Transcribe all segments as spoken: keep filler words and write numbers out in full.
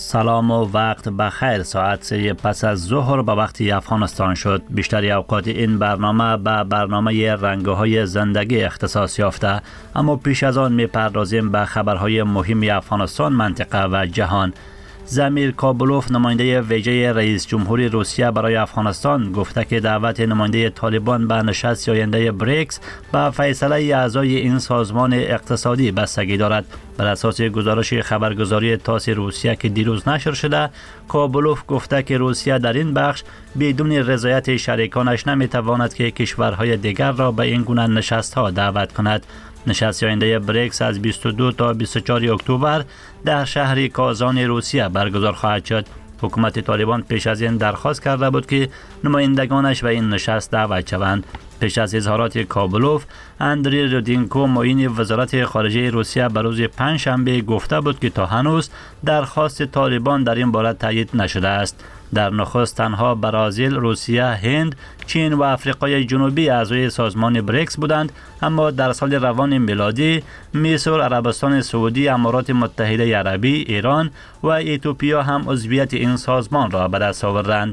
سلام و وقت بخیر. ساعت سه پس از ظهر به وقت افغانستان شد. بیشتری اوقات این برنامه به برنامه رنگ‌های زندگی اختصاص یافته، اما پیش از آن می‌پردازیم به خبرهای مهم افغانستان، منطقه و جهان. زمیر کابلوف، نماینده ویژه رئیس جمهوری روسیه برای افغانستان، گفته که دعوت نماینده طالبان به نشست آینده بریکس به فیصله اعضای این سازمان اقتصادی بستگی دارد. بر اساس گزارش خبرگزاری تاس روسیه که دیروز نشر شده، کابلوف گفته که روسیه در این بخش بدون رضایت شریکانش نمیتواند که کشورهای دیگر را به این گونه نشست‌ها دعوت کند. نشست آینده بریکس از بیست و دو تا بیست و چهار اکتبر در شهر کازان روسیه برگزار خواهد شد. حکومت طالبان پیش از این درخواست کرده بود که نمایندگانش به این نشست دعوت شوند. پیش از اظهارات کابلوف، اندری رودینکو، معین وزارت خارجه روسیه به روز پنجشنبه گفته بود که تا هنوز درخواست طالبان در این باره تایید نشده است. در نخست تنها برزیل، روسیه، هند، چین و آفریقای جنوبی اعضای سازمان بریکس بودند، اما در سال روان میلادی مصر، عربستان سعودی، امارات متحده عربی، ایران و اتیوپیا هم عضویت این سازمان را به دست آوردند.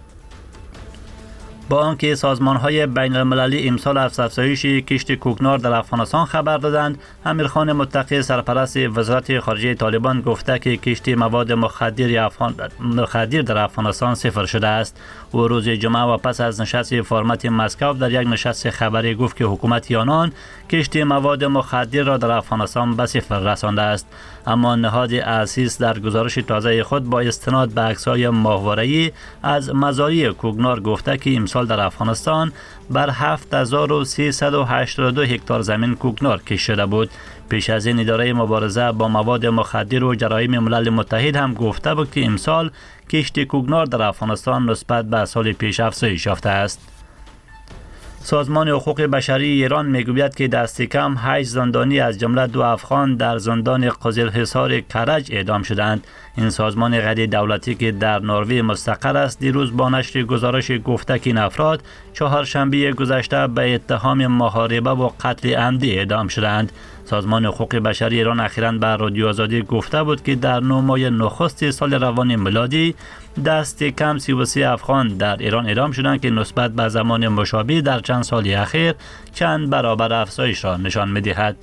با آنکه سازمان‌های بین‌المللی امسال از افزایش کشت کوکنار در افغانستان خبر دادند، امیرخان متقی، سرپرست وزارت خارجه طالبان، گفته که کشت مواد مخدر افغان مخدر در افغانستان صفر شده است. و روز جمعه و پس از نشست فرمت مسکو در یک نشست خبری گفت که حکومت آنان کشت مواد مخدر را در افغانستان به صفر رسانده است. اما نهاد اسیس در گزارش تازه خود با استناد به عکس‌های ماهواره‌ای از مزارع کوکنار گفته که امسال در افغانستان بر هفت هزار و سیصد و هشتاد و دو هکتار زمین کوکنار کشت شده بود. پیش از این اداره مبارزه با مواد مخدر و جرایم ملل متحد هم گفته بود که امسال کشت کوکنار در افغانستان نسبت به سال پیش افزایش یافته است. سازمان حقوق بشری ایران میگوید که دست کم هشت زندانی از جمله دو افغان در زندان قزلحصار کرج اعدام شدند. این سازمان غیر دولتی که در نروژ مستقر است دیروز با نشر گزارش گفته که این افراد چهارشنبه گذشته به اتهام محاربه و قتل عمدی اعدام شدند. سازمان حقوق بشری ایران اخیراً به رادیو آزادی گفته بود که در نه ماه نخست سال روان میلادی دست کم سی و سه افغان در ایران اعدام شدند که نسبت به زمان مشابه در چند سال اخیر چند برابر افزایش را نشان می‌دهد.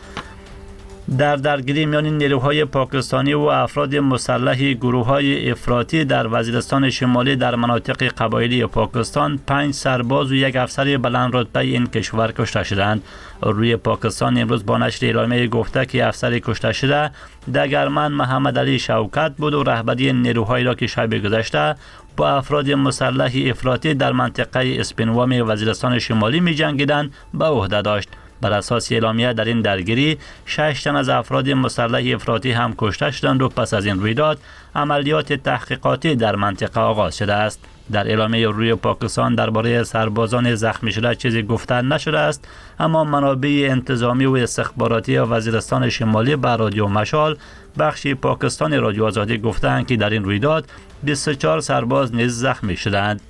در درگیری میان نیروهای پاکستانی و افراد مسلح گروه‌های افراطی در وزیرستان شمالی در مناطق قبایلی پاکستان، پنج سرباز و یک افسر بلند رتبه این کشور کشته شدند. روی پاکستان امروز با نشر اعلامیه گفته که افسر کشته شده دگرمن محمد علی شوکت بود و رهبری نیروهایی را که شب گذشته با افراد مسلح افراطی در منطقه اسپینوام وزیرستان شمالی می جنگیدند به عهده داشت. بر اساس اعلامیه در این درگیری شش تن از افراد مسلح افراطی هم کشته شدند و پس از این رویداد عملیات تحقیقاتی در منطقه آغاز شده است. در اعلامیه روی پاکستان درباره سربازان زخمی شده چیزی گفته نشده است، اما منابع انتظامی و استخباراتی وزیرستان شمالی به رادیو مشال بخش پاکستان رادیو آزادی گفتند که در این رویداد بیست و چهار سرباز نیز زخمی شدند.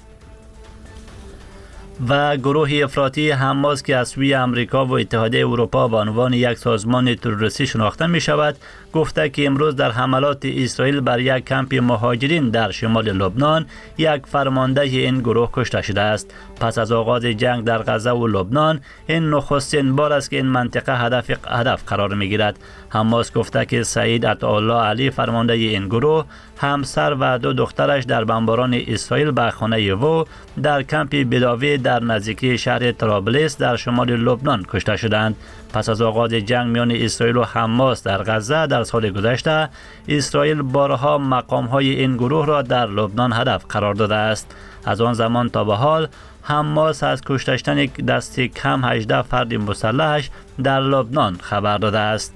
و گروه افراطی حماس که از سوی امریکا و اتحادیه اروپا به عنوان یک سازمان تروریستی شناخته می شود، گفته که امروز در حملات اسرائیل بر یک کمپ مهاجرین در شمال لبنان یک فرمانده این گروه کشته شده است. پس از آغاز جنگ در غزه و لبنان این نخستین بار است که این منطقه هدف هدف قرار می گیرد. حماس گفته که سعید عطاالله علی، فرمانده این گروه، همسر و دو دخترش در بمباران اسرائیل به خانه او در کمپ بداوی در نزدیکی شهر طرابلس در شمال لبنان کشته شدند. پس از آغاز جنگ میان اسرائیل و حماس در غزه در سال گذشته، اسرائیل بارها مقام‌های این گروه را در لبنان هدف قرار داده است. از آن زمان تا به حال حماس از کشتن دست کم هجده فرد مسلحش در لبنان خبر داده است.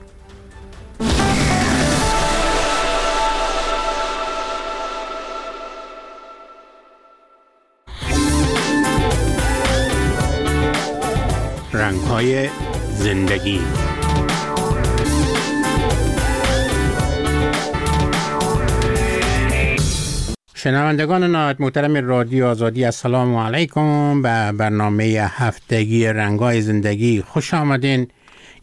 رنگ‌های زندگی. شنوندگان نهایت محترم رادیو آزادی، السلام علیکم. به برنامه هفتگی رنگ‌های زندگی خوش آمدین.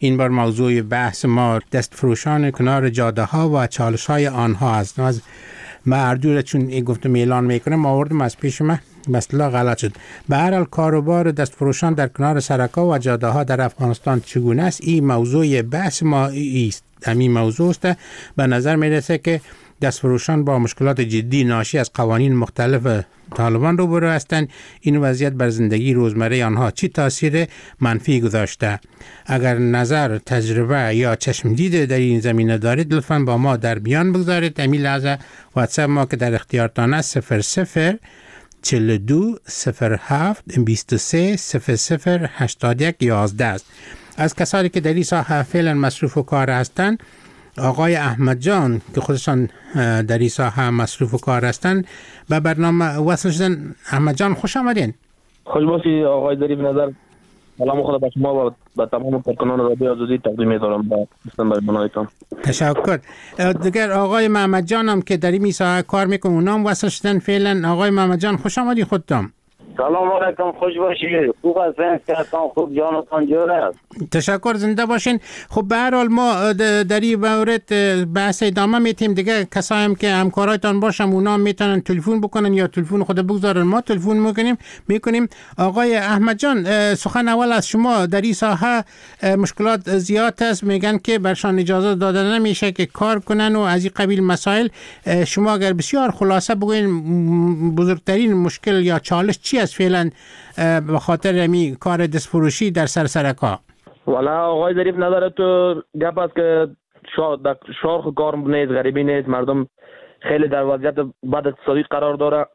این بار موضوع بحث ما دست فروشان کنار جاده ها و چالش های آنها است. از مردور چون این گفتم اعلان میکنم آوردم از پیش من مثلا غلط شد. به هر حال کاروبار دست فروشان در کنار سرک‌ها و جاده ها در افغانستان چگونه است؟ این موضوع بحث ما است. همین موضوع است. به نظر میرسه که دستفروشان با مشکلات جدی ناشی از قوانین مختلف طالبان روبرو هستند. این وضعیت بر زندگی روزمره آنها چی تاثیر منفی گذاشته؟ اگر نظر، تجربه یا چشم دیده در این زمینه دارید لطفاً با ما در بیان بگذارید. همین لحظه واتساپ ما که در اختیارتان است صفر صفر چهل و دو صفر هفت بیست و سه صفر صفر هشتاد و یک یازده است. از کسانی که در این ساحه فعلا مصروف و کار هستند آقای احمد جان که خودشان در این ساحه مصروف و کار هستند به برنامه وصل شدن. احمد جان خوش آمدین. خوش باشی آقای ظریف نظر. سلام خدا به شما و به تمام کارکنان رادیو آزادی تقدیم می‌دارم با برنامه‌تان. تشکر. دیگر آقای محمد جان هم که در این ساحه کار میکنن اونام وصل شدن فعلا. آقای محمد جان خوش آمدید خودتان. سلام علیکم، خوش باشید. خوب هستین؟ صحتتان خوب، جانتان جور است؟ تشکر، زنده باشین. خب به هر حال ما در این مورد بحث ادامه میتیم دیگه. کسایی هم که همکارایتان باشن اونا میتونن تلفن بکنن یا تلفن خود بگذارن ما تلفن میکنیم میکنیم. آقای احمد جان سخن اول از شما. در این ساحه مشکلات زیاد است، میگن که برشان اجازه داده نمیشه که کار کنن و از این قبیل مسائل. شما اگر بسیار خلاصه بگوین بزرگترین مشکل یا چالش چی است فعلا به خاطر می کار دستفروشی در سرسرکا؟ والا آقای ظریف نظر تو گپ است که شارخ کار نیست، غریبی نیست، مردم خیلی در وضعیت بد اقتصادی قرار داره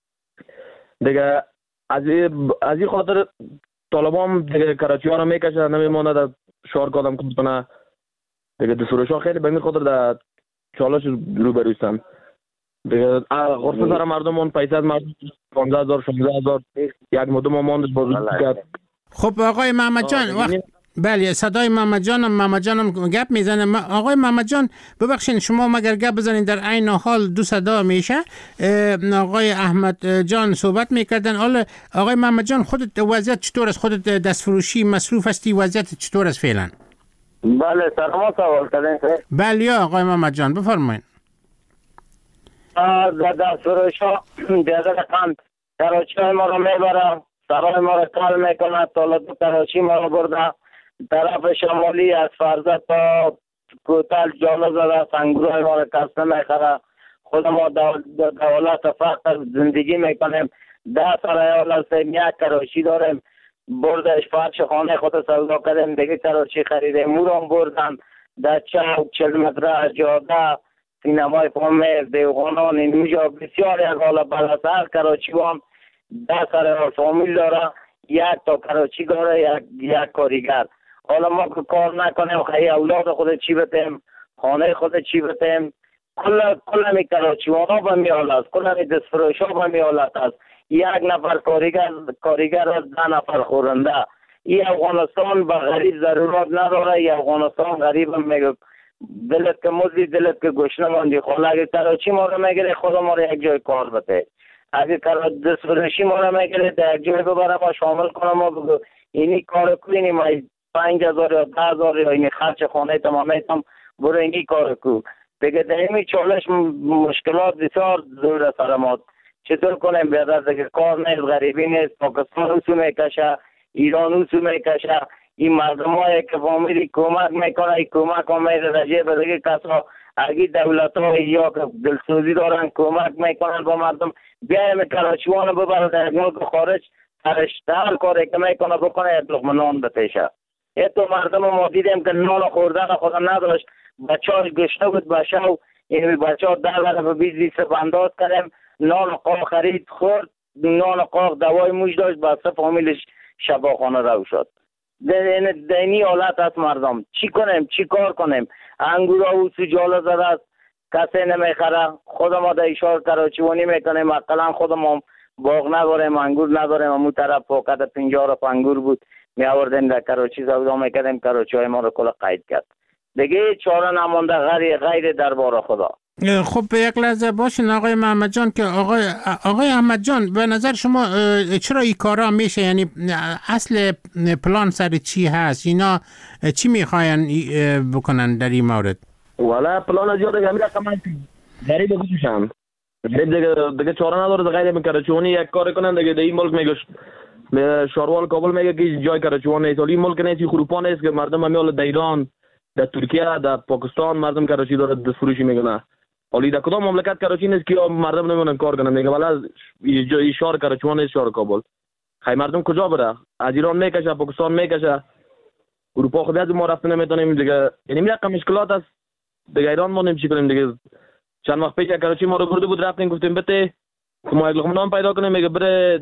دیگه. از از این خاطر طالبان دیگه کراچی ها رو میکشه، نمیمونه در شهر کادم کنه دیگه. دستفروش ها خیلی به این خاطر در چالش روبرو هستند دیگه. غرفه سر مردم اون پیسه از مردم پانزده هزار شانزده هزار یک مدام ماند بازو کرد. خب آقای محمد جان وقت بله صدای محمد جانم محمد جانم گپ میزنه. آقای محمد جان ببخشید شما مگر گپ بزنید در عین حال دو صدا میشه. آقای احمد جان صحبت میکردن. حالا آقای محمد جان خودت وضعیت چطور است؟ خودت دستفروشی مصروف هستی، وضعیت چطور است فعلا؟ بله سلام سوال کردین. بله یا آقای محمد جان بفرمایید. در دستفروش ها دیگر رقم کراچی ما رو میبرم، سرای ما رو کال میکنه. طالب کراچی ما رو برده طرف شمالی از فرزد تا کوتل جالا زده، سنگروه ما رو کس نمیخره. خود ما دولت فقر زندگی میکنیم. ده سرای اول سیم یک کراچی داریم، بردش فرش خانه خود سودا کردیم دیگه کراچی خریدیم. مورم بردم در چوک چل متره از جاده سینمای فامر دیوغانان اینجا بسیار یک حالا بلسر کراچی هم ده سر فامیل داره، یک تا کراچی داره، یک, یک کاریگر. حالا ما که کار نکنیم خیلی اولاد خود چی بتیم، خانه خود چی بتیم، کل کل می کراچی وانا به می حالت، کل می دستفروش ها به می حالت است. یک نفر کاریگر کاریگر از ده نفر خورنده. این افغانستان به غریب ضرورت نداره. این افغانستان غریب هم میگه دلت که مزدی دلت که گشنه ماندی. خلا اگه کراچی ما رو میگیره خدا ما رو یک جای کار بده. اگه دستفروشی ما رو میگیره در یک جای ببره ما شامل کنم ما بگو اینی کار کو، اینی ما پنج هزار یا ده هزار یا اینی خرچ خانه تمامیتم برو اینی کار کو دیگه. در این چالش مشکلات بسیار زور سر ما. چطور کنیم بیادر دیگه؟ کار نیست، غریبی نیست، پاکستان اوسو میکشه، ایران اوسو میکشه. این مردم هایی که فامیلی کمک میکنه، این کمک هم میره رجیه به دیگه کسا اگه دولت ها یا که دلسوزی دارن کمک میکنن با مردم. بیایم کراچیوان ببرد در ملک خارج هر کاری که میکنه بکنه یک لقمه نان بتیشه. یه تو مردم ما دیدیم که نان خوردن خودم نداشت، بچه هاش گشته بود بشه و این بچه ها در بره به بیز بیست انداز کردیم. نان قاق خرید خورد، نان قاق دوای موش داشت، بسته فامیلش شباخانه رو شد. در اینی حالت است مردم. چی کنیم؟ چی کار کنیم؟ انگورا و سجاله زده است، کسی نمیخره. خود ما در اشار کراچیوانی میکنیم، اقلا خود ما باغ نداریم، انگور نداریم. امو طرف پاکت پنجاه رف انگور بود می آوردیم در کراچی سودا میکردیم، کراچی های ما رو کلا قید کرد دیگه. چاره نمانده غیر غیر دربار خدا. خب یک لحظه باشین آقای محمد جان که آقای آقای احمد جان به نظر شما چرا این کارا میشه؟ یعنی اصل پلان سر چی هست؟ اینا چی میخواین بکنن در این مورد؟ والا پلان از یاد همین رقم غریب بگوشم غریب دیگه دیگه چاره نداره غیر این کراچوانی یک کار کنن دیگه در این ملک میگه شاروال کابل میگه که جای کراچوان نیست، ولی ملک نیست خروپان نیست که مردم همیال در ایران در ترکیه در پاکستان مردم کراچی داره دست فروشی میکنه. ولی در کدام مملکت کراچی نیست که مردم نمیونن کار کنن میگه والا این شهر کراچوان نیست شهر کابل. خیلی مردم کجا بره؟ از ایران میکشه پاکستان میکشه اروپا خود از ما رفتن نمیتونیم دیگه. یعنی میگه مشکلات است دیگه ایران ما نمیشه کنیم دیگه. چند وقت پیش کراچی ما رو برده بود رفتیم گفتیم بته ما یک لقمه پیدا کنیم میگه بره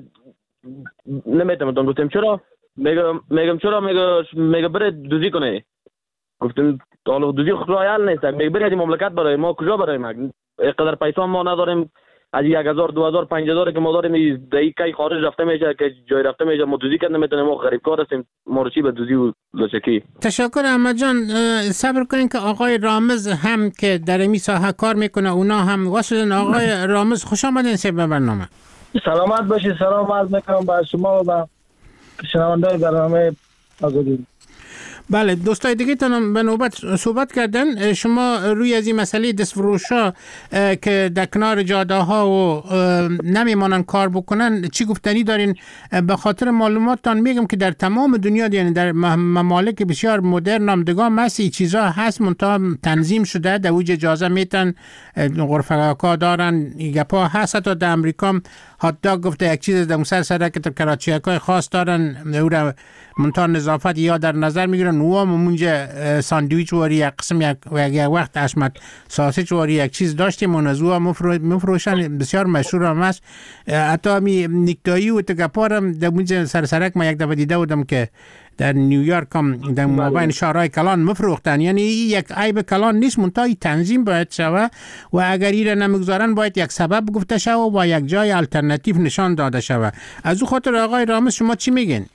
نمیتونم گفتیم چرا؟ میگه میگم چرا؟ میگه میگه بره دوزی کنه. گفتیم حالا دوزی خود رایال نیست میگه بره از مملکت برای ما کجا برایم؟ اینقدر پیسا ما نداریم از یک هزار دو هزار پنج هزار که ما داریم دایی کی خارج رفته میشه که جای رفته میشه ما دوزی کنه نمیتونیم ما غریب کار هستیم ما رو چی به دوزی و لچکی. تشکر احمد جان. صبر کنین که آقای رامز هم که در این ساحه کار میکنه اونا هم واسه آقای رامز خوش آمدین سه به برنامه. سلامت باشید. سلام عرض میکنم به شما و به شنونده‌های برنامه آزادی. بله دوستای دیگه تانم به نوبت صحبت کردن. شما روی از این مسئله دستفروشا که در کنار جاده ها و نمیمانن کار بکنن چی گفتنی دارین؟ به خاطر معلوماتتان میگم که در تمام دنیا یعنی در ممالک بسیار مدرن نامدگان مسی چیزا هست منتها تنظیم شده در اوج اجازه میتن غرفه کا دارن گپا هست. تا در امریکا هات داگ گفته یک چیز در سر سر که کراچی های خاص دارن او را منتها نظافت یا در نظر میگیرن و هم اونجا ساندویچ واری یک قسم یک یک وقت اشمت ساسج واری یک چیز داشتیم و نزوها مفروشن بسیار مشهور هم است. حتی می نیکتایی و تگپارم در اونجا سر سرک ما یک دفعه دیده بودم که در نیویورک هم در مابین شهرهای کلان مفروختن. یعنی یک عیب کلان نیست منتها تنظیم باید شود و اگر این را نمیگذارن باید یک سبب گفته شود و یک جای الटरनेटिव نشان داده شود. از او خاطر آقای رامز شما چی میگین؟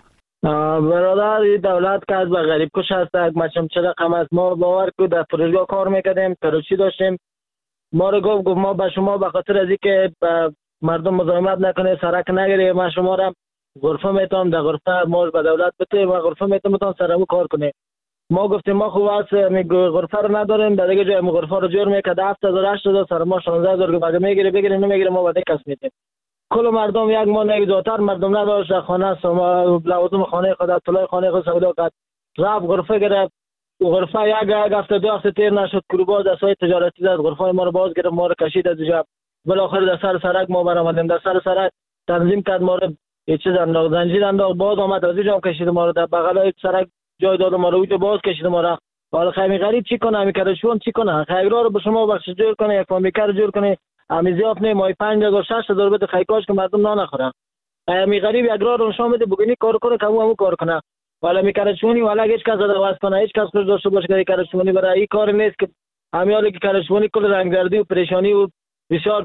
برادر دولت که از به غریب کش هست یک مچم چه رقم است. ما باور که در فرودگاه کار میکردیم کراچی داشتیم ما رو گفت گفت ما به شما به خاطر از اینکه مردم مزاحمت نکنه سرک نگیره ما شما را غرفه میتونم در غرفه ما به دولت بده و غرفه میتونم بتون سرمو کار کنه. ما گفتیم ما خوب است غرفه رو نداریم در دیگه جای غرفه رو جور میکرد هفت هزار هشت هزار سر ما شانزده هزار که میگیره بگیره نمیگیره ما بده کس میدیم. کل مردم یک ماه یک دوتر مردم نداشت خانه سما لوازم خانه خود طلای خانه خود سودا کرد رفت غرفه گرفت غرفه یک هفته دو هفته تیر نشد کروباز دستای تجارتی داد غرفه ما رو باز گرفت ما رو کشید از جا بالاخره در سر سرک ما برآمدیم در سر سرک تنظیم کرد ما رو یه چیز انداخت زنجیر انداخت باز آمد از اینجا کشید ما رو در بغل سرک جای داد ما رو اونجا باز کشید ما رو. حالا خیلی غریب چی کنه میکرد شون چی کنه خیرا رو به شما بخش جور کنه یک فامیکر جور کنه امیزیاف نه مای پنج هزار شش هزار بده خیکاش که مردم نان نخورن. می غریب یک راه رو نشون بده بگینی کار کنه که همو کار کنه. والا میکرشونی والا هیچ کس دعوا کنه هیچ کس خود داشته باشه که کرشونی برای این کار نیست که همیاله که کرشونی کل رنگردی و پریشانی و بسیار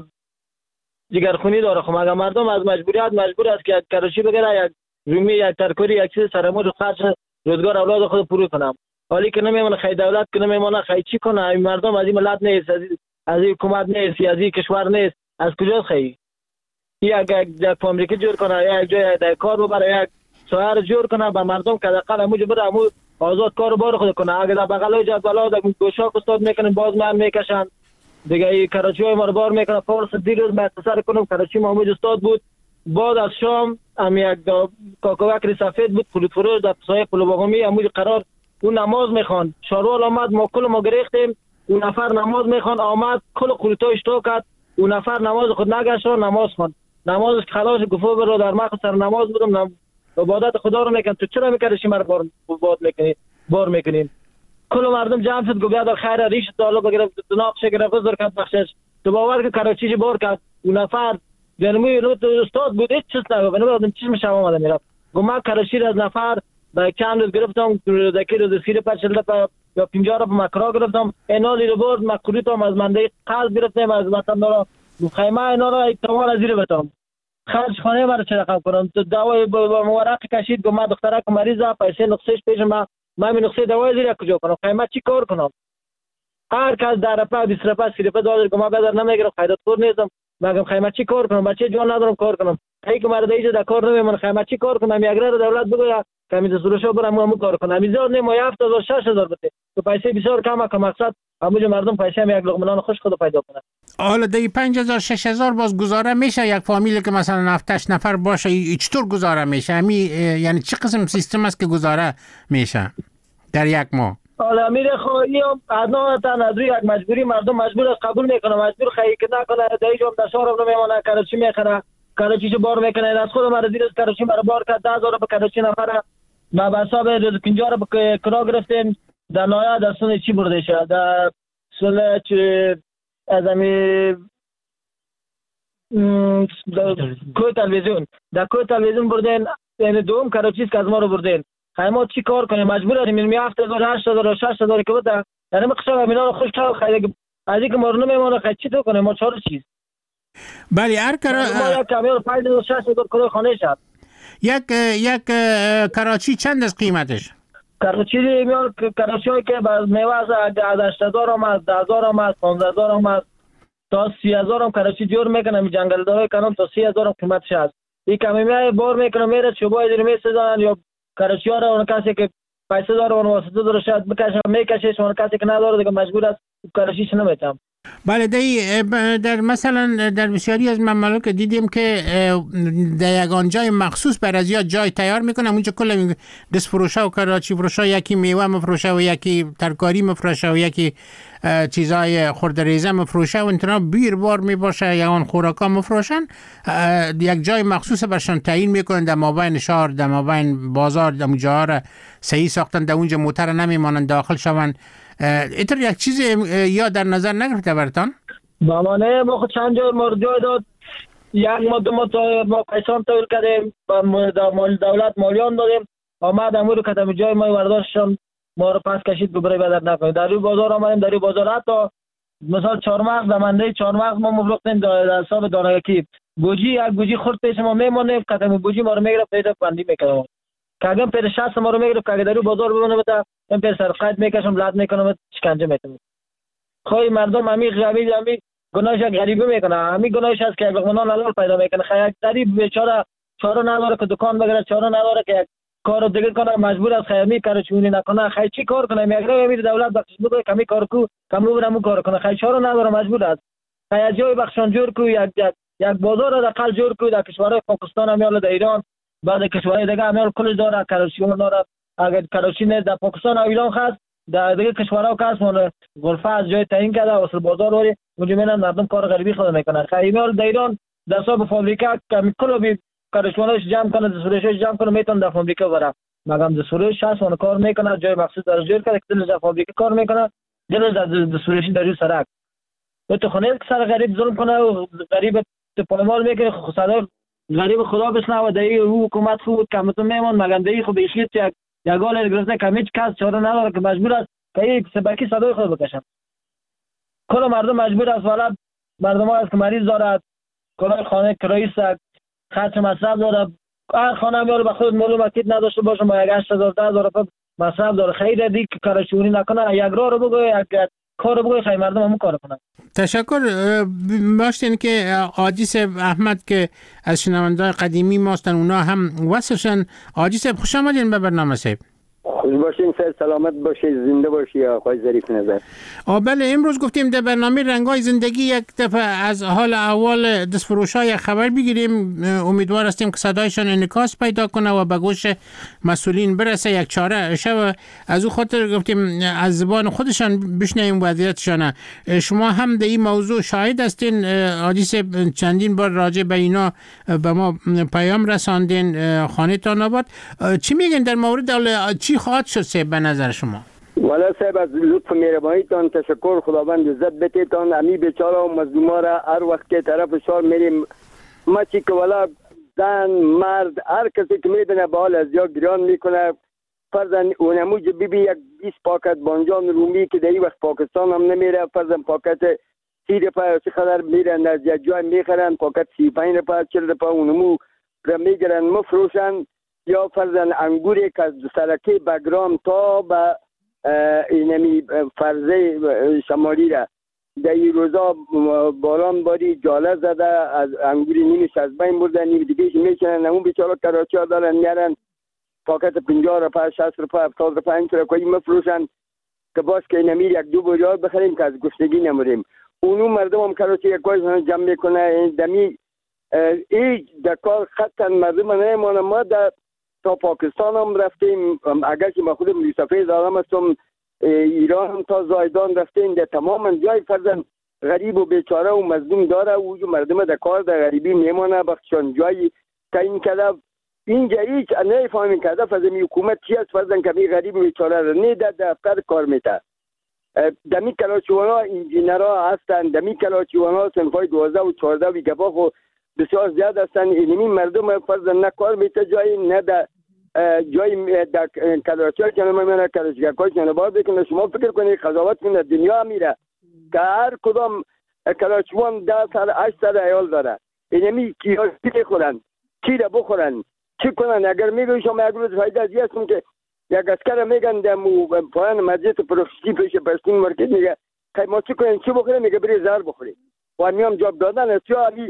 جگرخونی داره. خب اگر مردم از مجبوریت مجبور است که کرشی بگیره یک رومی یک ترکوری یک چیز سرمو رو خرج روزگار اولاد خود پرو کنم حالی که نمیمونه خی دولت که نمیمونه خی چی کنه مردم از این ملت نیست از این حکومت نیست از این کشور نیست از کجا خی یک یک فابریکه جور کنه یک جای در کار ببره یک شهر جور کنه به مردم که دقیقاً همو بره همو آزاد کار بار خود کنه. اگر در بغلای جدولا در گوشا استاد میکنن باز من میکشن دیگه ای کراچی ما رو بار میکنه فورس دیروز من اختصار کنم کراچی ما موج استاد بود بعد از شام هم یک کاکاوکری سفید بود پول فروش در سایه پول باغمی همو قرار اون نماز میخوان شاروال آمد ما کل ما گرفتیم اون نفر نماز میخوان آمد کل قلوتا اشتو کرد اون نفر نماز خود نگشت نماز خوان نمازش خلاص گفت برو در مخ سر نماز بودم عبادت خدا رو میکن تو چرا میکردی مرا بار باد میکنی بار میکنین کل مردم جمع شد گفت بیاد خیر ریش دالو بگیره ناقش گرفت زور کرد بخشش تو باور که کراچی بار کرد اون نفر جنمی رو استاد بود هیچ چیز نگفت نمیدونم چیز میشم اومد میرفت گفت من کراچی از نفر با چند روز گرفتم دکی روز سیر پچل تا یا پنجاه رو مکرا گرفتم اینا رو برد مکروتم از منده قلب گرفتم از وطن دارم خیمه اینا رو احتمال از زیر بتام خرج خانه مرا چه رقم کنم تو دوای با مورق کشید گفت من دخترک مریضه پیسه نقصهش پیش من من می نقصه دوای زیر کجا کنم خیمه چی کار کنم هر کس در رفع بیست رفع سی رفع دادر که ما بدر نمیگیرم خیرات خور نیستم مگم خیمت چی کار کنم بچه جوان ندارم کار کنم ای که مرد ایجا در کار نمیمونه خیمت چی کار کنم یک رو دولت بگویا کمی سروشو برم همو کار کنم میزار نیم هفت هزار شش هزار بده تو پیسه بسیار کم که مقصد همونجا مردم پیسه هم یک لقمه خوش خود پیدا کنه. حالا دی پنج هزار شش هزار باز گزاره میشه یک فامیل که مثلا هفت نفر باشه چطور گزاره میشه همی یعنی چه قسم سیستم است که گزاره میشه در یک ماه؟ حالا میره خواهی هم ادنا تا نداری یک مجبوری مردم مجبور است قبول میکنه مجبور خیلی که نکنه دایی جام در شهر نمیمونه کراچی میخره کراچیشو بار میکنه از خود مرا زیر کراچی مرا بار کرد ده هزار به کراچی نفره ما به حساب پنجاه رو به کرا گرفتیم در نهایت در سون چی برده شد در سون چی از امی کوی تلویزیون در کوی تلویزیون بردین یعنی دوم کراچیست که از ما رو بردین خیلی ما چی کار کنیم مجبور هستیم می هفت هزار هشت هزار شش هزار که بوده یعنی ما قشنگ همینا رو خوش کرد خیلی از اینکه ما رو نمیمونه خیلی چی تو کنیم ما چهار چیز بله هر کرا ما یک کمیون پنج هزار شش هزار کلو خانه شد یک یک کراچی چند از قیمتش؟ کراچی میاد کراچی هایی که باز میوه از هشت هزار هم از ده هزار هم از پانزده هزار هم از تا سی هزار هم کراچی جور میکنم جنگل داره کنم تا سی هزار هم قیمتش هست این کمی میای بار میکنم میره شبای دیر میسازن یا کراچی ها رو اون کسی که پیسه داره اون واسطه داره شاید بکشه میکشش اون کسی که نداره دیگه مجبور است کراچیش نمیتونم. بله دی در مثلا در بسیاری از ممالک دیدیم که در یگان جای مخصوص بر از یا جای تیار میکنم اونجا کل دست فروشا و کراچی فروشا یکی میوه مفروشه و یکی ترکاری مفروشه و یکی چیزای خردریزه مفروشه و انتنا بیر بار میباشه یا اون خوراکا مفروشن یک جای مخصوص برشان تعیین میکنن در مابین شهر در مابین بازار در اونجا را صحیح ساختن در اونجا موتر نمیمانن داخل شون ایتر یک چیز یا در نظر نگرفته برتان؟ با ما نه ما خود چند جای مورد جای داد یک ما دو ما ما پیسان تول کردیم با دولت مالیان دادیم آمد امور کدام جای ما ورداشتم ما رو پس کشید ببره بدر نکنیم در روی بازار آمدیم در روی بازار حتی مثلا چهارمغز دمنده چهارمغز ما مفروختیم در حساب دانگکی بوجی یک بوجی خورد پیش ما میمونه کدام بوجی ما رو میگیره پیدا بندی میکنه که اگه پیر شصت ما رو میگیره که اگه در روی بازار بمونه بتا این پیر سرقت میکشم لاد میکنم شکنجه میکنم خواهی مردم همی غریب همی گناهش غریبی میکنه همی گناهش هست که یک لقمه نان حلال پیدا میکنه خیلی غریب بیچاره چاره نداره که دکان بگیره چاره نداره که کارو دیگه کنه مجبور است خیلی کارو چونی نکنه خیلی چی کار کنه میگه میره دولت بخش بده کمی کار کو کم برم کار کنه خیلی چاره نداره مجبور است خیلی جای بخشان جور کو یک یک بازار در قل جور کو در کشورهای پاکستان هم یا در ایران بعد کشورهای دیگه هم کلش داره کراچی داره اگر کراچی نه در پاکستان و ایران خاص در دیگه کشورها کاس مون غرفه از جای تعیین کرده واسه بازار وری اونجا میرن مردم کار غریبی خود میکنن خیلی در ایران در صاحب فابریکا کمی کلو بی کارشونش جمع کنه دستورش جمع کنه میتونه در فابریکا بره مگم دستورش هست اون کار میکنه جای مخصوص در جور کرده که در فابریکا کار میکنه دلش در دستورش در روی سرک تو خونه که سر غریب ظلم کنه و غریب پایمال میکنه خدا غریب خدا بشنوه دایی او حکومت خود کمتون میمون مگم دایی خود بیخیت یک یگال گرفته کمیچ کس چاره نداره که مجبور است که یک سبکی صدای خود بکشن کل مردم مجبور است والا مردم ها است که مریض دارد کلای خانه کرایی سک خرچ مصرف داره هر خانه میاره به خود معلوم اکید نداشته باشه ما یک هشت هزار ده هزار مصرف داره خیلی دیگه که کارشونی نکنه یک راه رو بگوی یک کار رو بگوی خیلی مردم همون کار کنن. تشکر باشتین که آجیس احمد که از شنونده‌های قدیمی ماستن اونا هم وصلشن. آجیس خوش آمدین به برنامه صاحب. خوش باشین سر سلامت باشید زنده باشی آقای ظریف نظر. بله امروز گفتیم در برنامه رنگای زندگی یک دفعه از حال احوال دستفروشای خبر بگیریم. امیدوار هستیم که صدایشان انعکاس پیدا کنه و به گوش مسئولین برسه یک چاره شو. از او خاطر گفتیم از زبان خودشان بشنویم وضعیتشان. شما هم در این موضوع شاهد هستین. حدیث چندین بار راجع به اینا به ما پیام رساندین. خانه تان آباد چی میگن در مورد چی خواهد شد صاحب به نظر شما؟ والا صاحب از لطف مهربانیتان تشکر خداوند عزت بتیتان امی بیچاره و مظلوما را هر وقت که طرف شار میریم ما چی که والا زن مرد هر کسی که میبینه به حال از یا گریان میکنه فرضاً اونمو بی یک بیست پاکت بانجان رومی که در این وقت پاکستان هم نمیره فرضاً پاکت سی رفا چه قدر میرن از یک جای میخرن پاکت سی پنج رفا چل رفا اونمو را میگرن مفروشن یا فرضاً انگوری که از سرکی بگرام تا به اینمی فرزه شمالی را در این روزا باران باری جاله زده، از انگوری نیمش از بین برده، نیم دیگهش میکنن. اون بیچاره کراچی ها دارن میارن پاکت پنجاه روپه، شصت روپه، هفتاد روپه این طور کوی مفروشن که باز که اینمی یک دو بریار بخریم که از گشنگی نموریم. اونو مردم هم کراچی یک کوی جمع میکنه. دمی ای در کار خطا مردم نمیمانه. ما در تا پاکستان هم رفتیم، اگر که ما خودم ریسافه دارم هستم، ایران هم تا زایدان رفتیم، در تمام جای فرزن غریب و بیچاره و مظلوم داره و مردم در کار در غریبی میمانه بخشان جایی تعیین کرده. اینجا هیچ نمیفهمیم که هدف از این حکومت چی است فرزن که این غریب و بیچاره را نه در دفتر کار میته. دمی کلاچوانها انجینرها هستند، دمی کلاچوانها صنفای دوازده و چهارده و گباخ و بسیار زیاد هستند. اینمی مردم فرزن نه کار میته جایی نه در جای در کلاچی ها کنه میمونه کلاچی ها کنه باید بکنه. شما فکر کنید قضاوت کنه دنیا میره که هر کدام کلاچوان ده سر هشت سر ایال داره. اینمی کی خورن کی را بخورن چی کنن. اگر میگوی شما یک روز فایده ازی هستم که یک اسکر میگن در پایان مسجد پروفیسی پیش پرستین مرکز میگه که ما چی کنیم چی بخوریم، میگه بری زهر بخوریم. و همی هم جواب دادن است. یا همی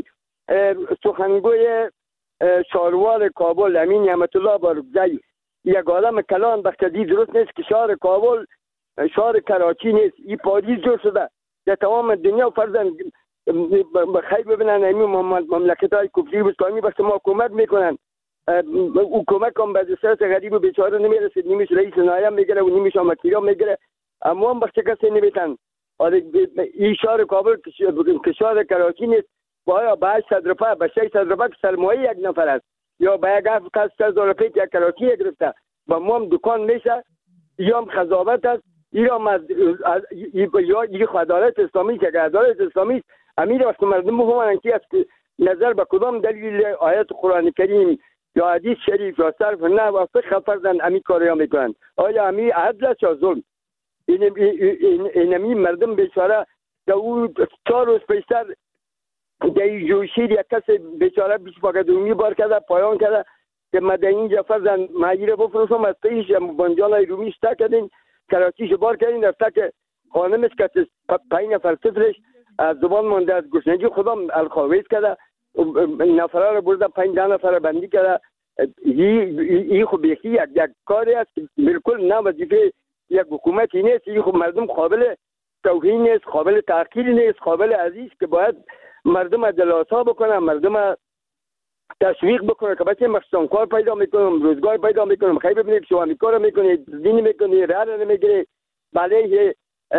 سخنگوی شاروار کابل امین نعمت الله بارگزایی یک آدم کلان بختدی درست نیست که شهر کابل شهر کراچی نیست، این پاریس جور شده در تمام دنیا. فرزن خیلی ببینن امی مملکت های کفری و اسلامی بخش ما حکومت میکنن. حکومت هم به دسترس غریب و بیچاره نمیرسید، نیمیش رئیس نایب میگیره و نیمیش هم مکیرا میگیره، اما هم بخش کسی نمیتن. این شهر کابل که شهر کراچی نیست باید به هشتصد روپه به ششصد روپه که سرمایه یک نفر است یا به یک هفت کس شصت روپه یک کراچی گرفته با ما هم دکان میشه. یا هم خضابت است ایران از یا یک عدالت اسلامی که عدالت اسلامی امیر وقت مردم بفهمن که از نظر به کدام دلیل آیت قرآن کریم یا حدیث شریف یا صرف نه و فقه فرزن امی کاریا میکنن. آیا امی عدل است یا ظلم؟ این امی مردم بیچاره که او چهار روز پیشتر در جوشید یک کس بیچاره بیش پاکت رومی بار کرده پایان کرده که مده اینجا فرزن مهیره بفروشم از پیش بانجان رومی شتا کردین کراچیش بار کردین رفته که خانمش که پای نفر طفلش از زبان مانده از گشنگی خودم الخاویز کرده نفره رو برده پنج ده نفره بندی کرده. این خب یکی یک, یک کاری است که بالکل نه وظیفه یک حکومتی نیست. این خب مردم قابل توهین نیست، قابل تحقیر نیست، قابل عزیز که باید مردم دلاسا بکنم، مردم تشویق بکنه که بچه مخصوصا کار پیدا میکنم، روزگار پیدا میکنم. خیلی ببینید شما می کار میکنید دینی میکنید راه نمیگیرید بله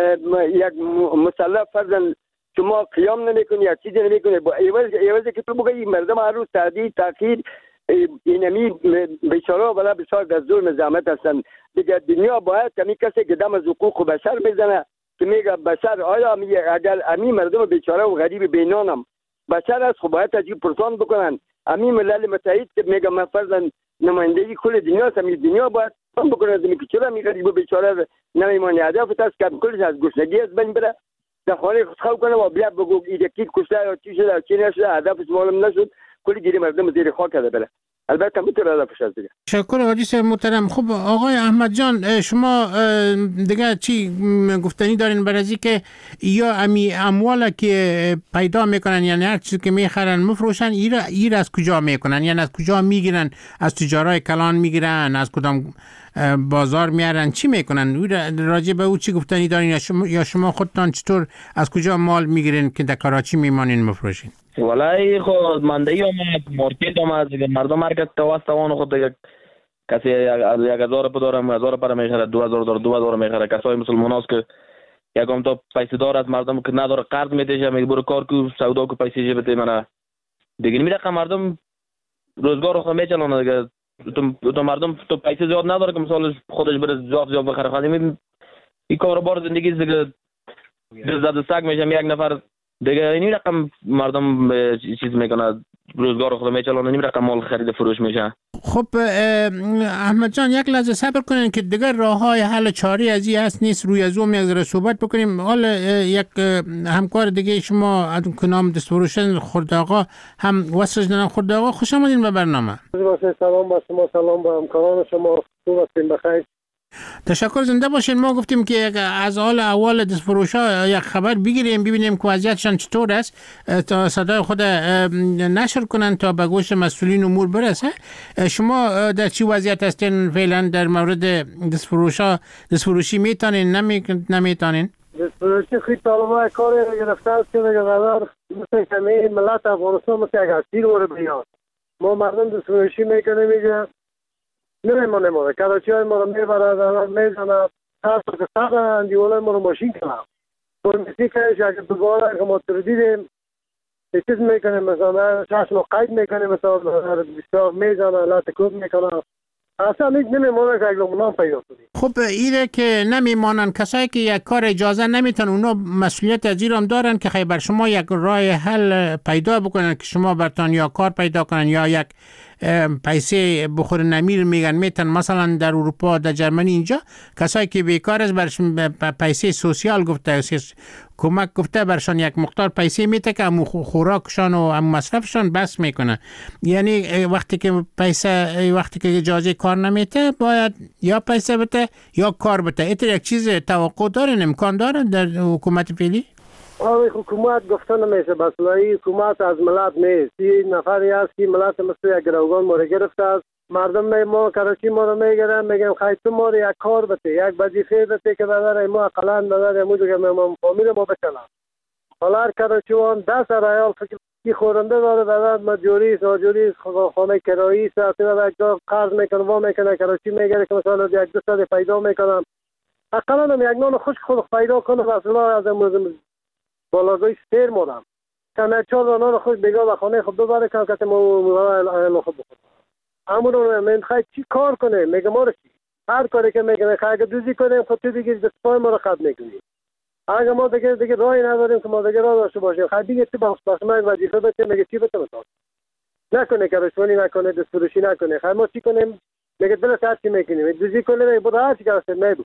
یک مسلح فرزن شما قیام نمیکنید یک چیزی نمیکنید با ایواز ایوازی که تو بگی مردم هر روز تعدید تاخیر اینمی بیچاره ولی بسیار در ظلم زحمت هستن. دیگه دنیا باید کمی کسی که دم از حقوق بشر بزنه که میگه بشر آیا اگر امی مردم بیچاره و غریب بینانم بشر است خب باید تجیب پرسان بکنن. امی ملل متحد که میگه من فرزن نمایندگی کل دنیا است، امی دنیا باید پرسان بکنه از اینکه چرا می غریب و بیچاره نمیمانی هدف است که کلش از گشنگی از بین بره در خانه خود کنه و بیا بگو ایدکی کشته یا چی شده چی نشده هدفش معلوم نشد کلی گیری مردم زیر خاک کرده بله. البته میتونه هدفش از دیگه. شکر حاجی صاحب محترم. خب آقای احمد جان شما دیگه چی گفتنی دارین برای از که یا امی اموالا که پیدا میکنن یعنی هر چیزی که میخرن مفروشن ایر ایر از کجا میکنن یعنی از کجا میگیرن؟ از تجارای کلان میگیرن؟ از کدام بازار میارن؟ چی میکنن؟ راجع به او چی گفتنی دارین یا شما یا شما خودتان چطور از کجا مال میگیرین که در کراچی میمانین مفروشین؟ والله خود مندهی آمد مارکت آمد دیگه مردم مرکز تواست توان خود دیگه کسی یک هزار پا دارم هزار پا میخره دو هزار داره دو هزار میخره. کسای مسلمان هست که یکم تا پیسه دار از مردم که نداره قرض میتیشه میگه برو کار کو سودا کو پیسه جه بده منه دیگه نمیره مردم روزگار خود میچلانه دیگه. تو تو مردم تو پیسه زیاد نداره که مثلا خودش بره زیاد زیاد بخره. خواهد این کاروبار زندگی دیگه زد سگ میشه یک نفر دیگه این رقم مردم چیز میکنه روزگار خود میچلونه این رقم مال خرید فروش میشه. خب احمد جان یک لحظه صبر کنین که دیگه راههای حل چاری از این هست نیست روی زوم یک ذره صحبت بکنیم. حالا یک همکار دیگه شما که نام دستفروشن خورد آقا هم وصلش دادن. خورد آقا خوش آمدین به برنامه. سلام با شما، سلام با همکاران شما، خوب هستین بخیر؟ تشکر، زنده باشین. ما گفتیم که از حال اول دستفروشا یک خبر بگیریم ببینیم که وضعیتشان چطور است تا صدای خود نشر کنن تا به گوش مسئولین امور برسه. شما در چی وضعیت هستین فعلا در مورد دستفروشا؟ دستفروشی میتونین نمیتونین؟ دستفروشی خیلی طالبای کار گرفته است که دیگه قرار مثل کمی ملت افغانستان مثل یک اسیر وره بیاد. ما مردم دستفروشی میکنه میگه نمیمونه ما کراچی های ما رو میبره میزنه هر که سر دیوالای ما رو ماشین کنم پرمیسی کنش اگر دوباره که ما تردیدیم یه چیز میکنه مثلا شش ما قید میکنه مثلا بسیار میزنه لاتکوب میکنه اصلا هیچ نمیمونه که اگر منام پیدا کنیم. خب ایره که نمیمانن کسایی که یک کار اجازه نمیتن اونا مسئولیت از این هم دارن که خیلی بر شما یک راه حل پیدا بکنن که شما برتان یا کار پیدا کنن یا یک پیسه بخور نمیر میگن میتن مثلا در اروپا در جرمنی اینجا کسایی که بیکار است برش پیسه سوسیال گفته کمک گفته برشان یک مقدار پیسه میته که هم خوراکشان و هم مصرفشان بس میکنه. یعنی وقتی که پیسه وقتی که اجازه کار نمیته باید یا پیسه بده یا کار بده. ایتر یک چیز توقع دارن امکان دارن در حکومت فعلی؟ آوی حکومت گفته نمیشه بس لایی حکومت از ملت نیست. این نفری هست که ملت مثل یک گروگان ما رو گرفته است. مردم ما کراچی ما رو میگرن میگن خیلی تو ما رو یک کار بده یک وظیفه بده که بداره ما اقلان بداره مو دیگه ما فامیل ما بچنم. حالا هر کراچیوان دست ریال فکر خورنده داره بدار مجوری ساجوری خانه کرایی ساعتی و یک جا قرض میکنه و میکنه کراچی میگره که مثلا یک دو سال پیدا میکنم اقلان هم یک نان خوش خود پیدا کنه مثلا از امروز بالاگوی سیر مودم که چهار رانان خود بگاه و خانه خود ببره که کسی ما خود بخود همون رو من خواهی چی کار کنه میگه ما رو چی هر کاری که میگه میخواه اگه دوزی کنیم خود تو بگیر دستپای ما رو خط میکنیم اگه ما دیگه دیگه راهی نداریم که ما دیگه راه داشته باشیم خواهی بگیر تو بخش بخش ما یک وظیفه بده میگه چی بده مثلا نکنه که رشوانی نکنه دستفروشی نکنه خواهی ما چی کنیم میگه دل ساعت چی میکنیم دوزی کنیم میگه بوده هر چی که هست میگه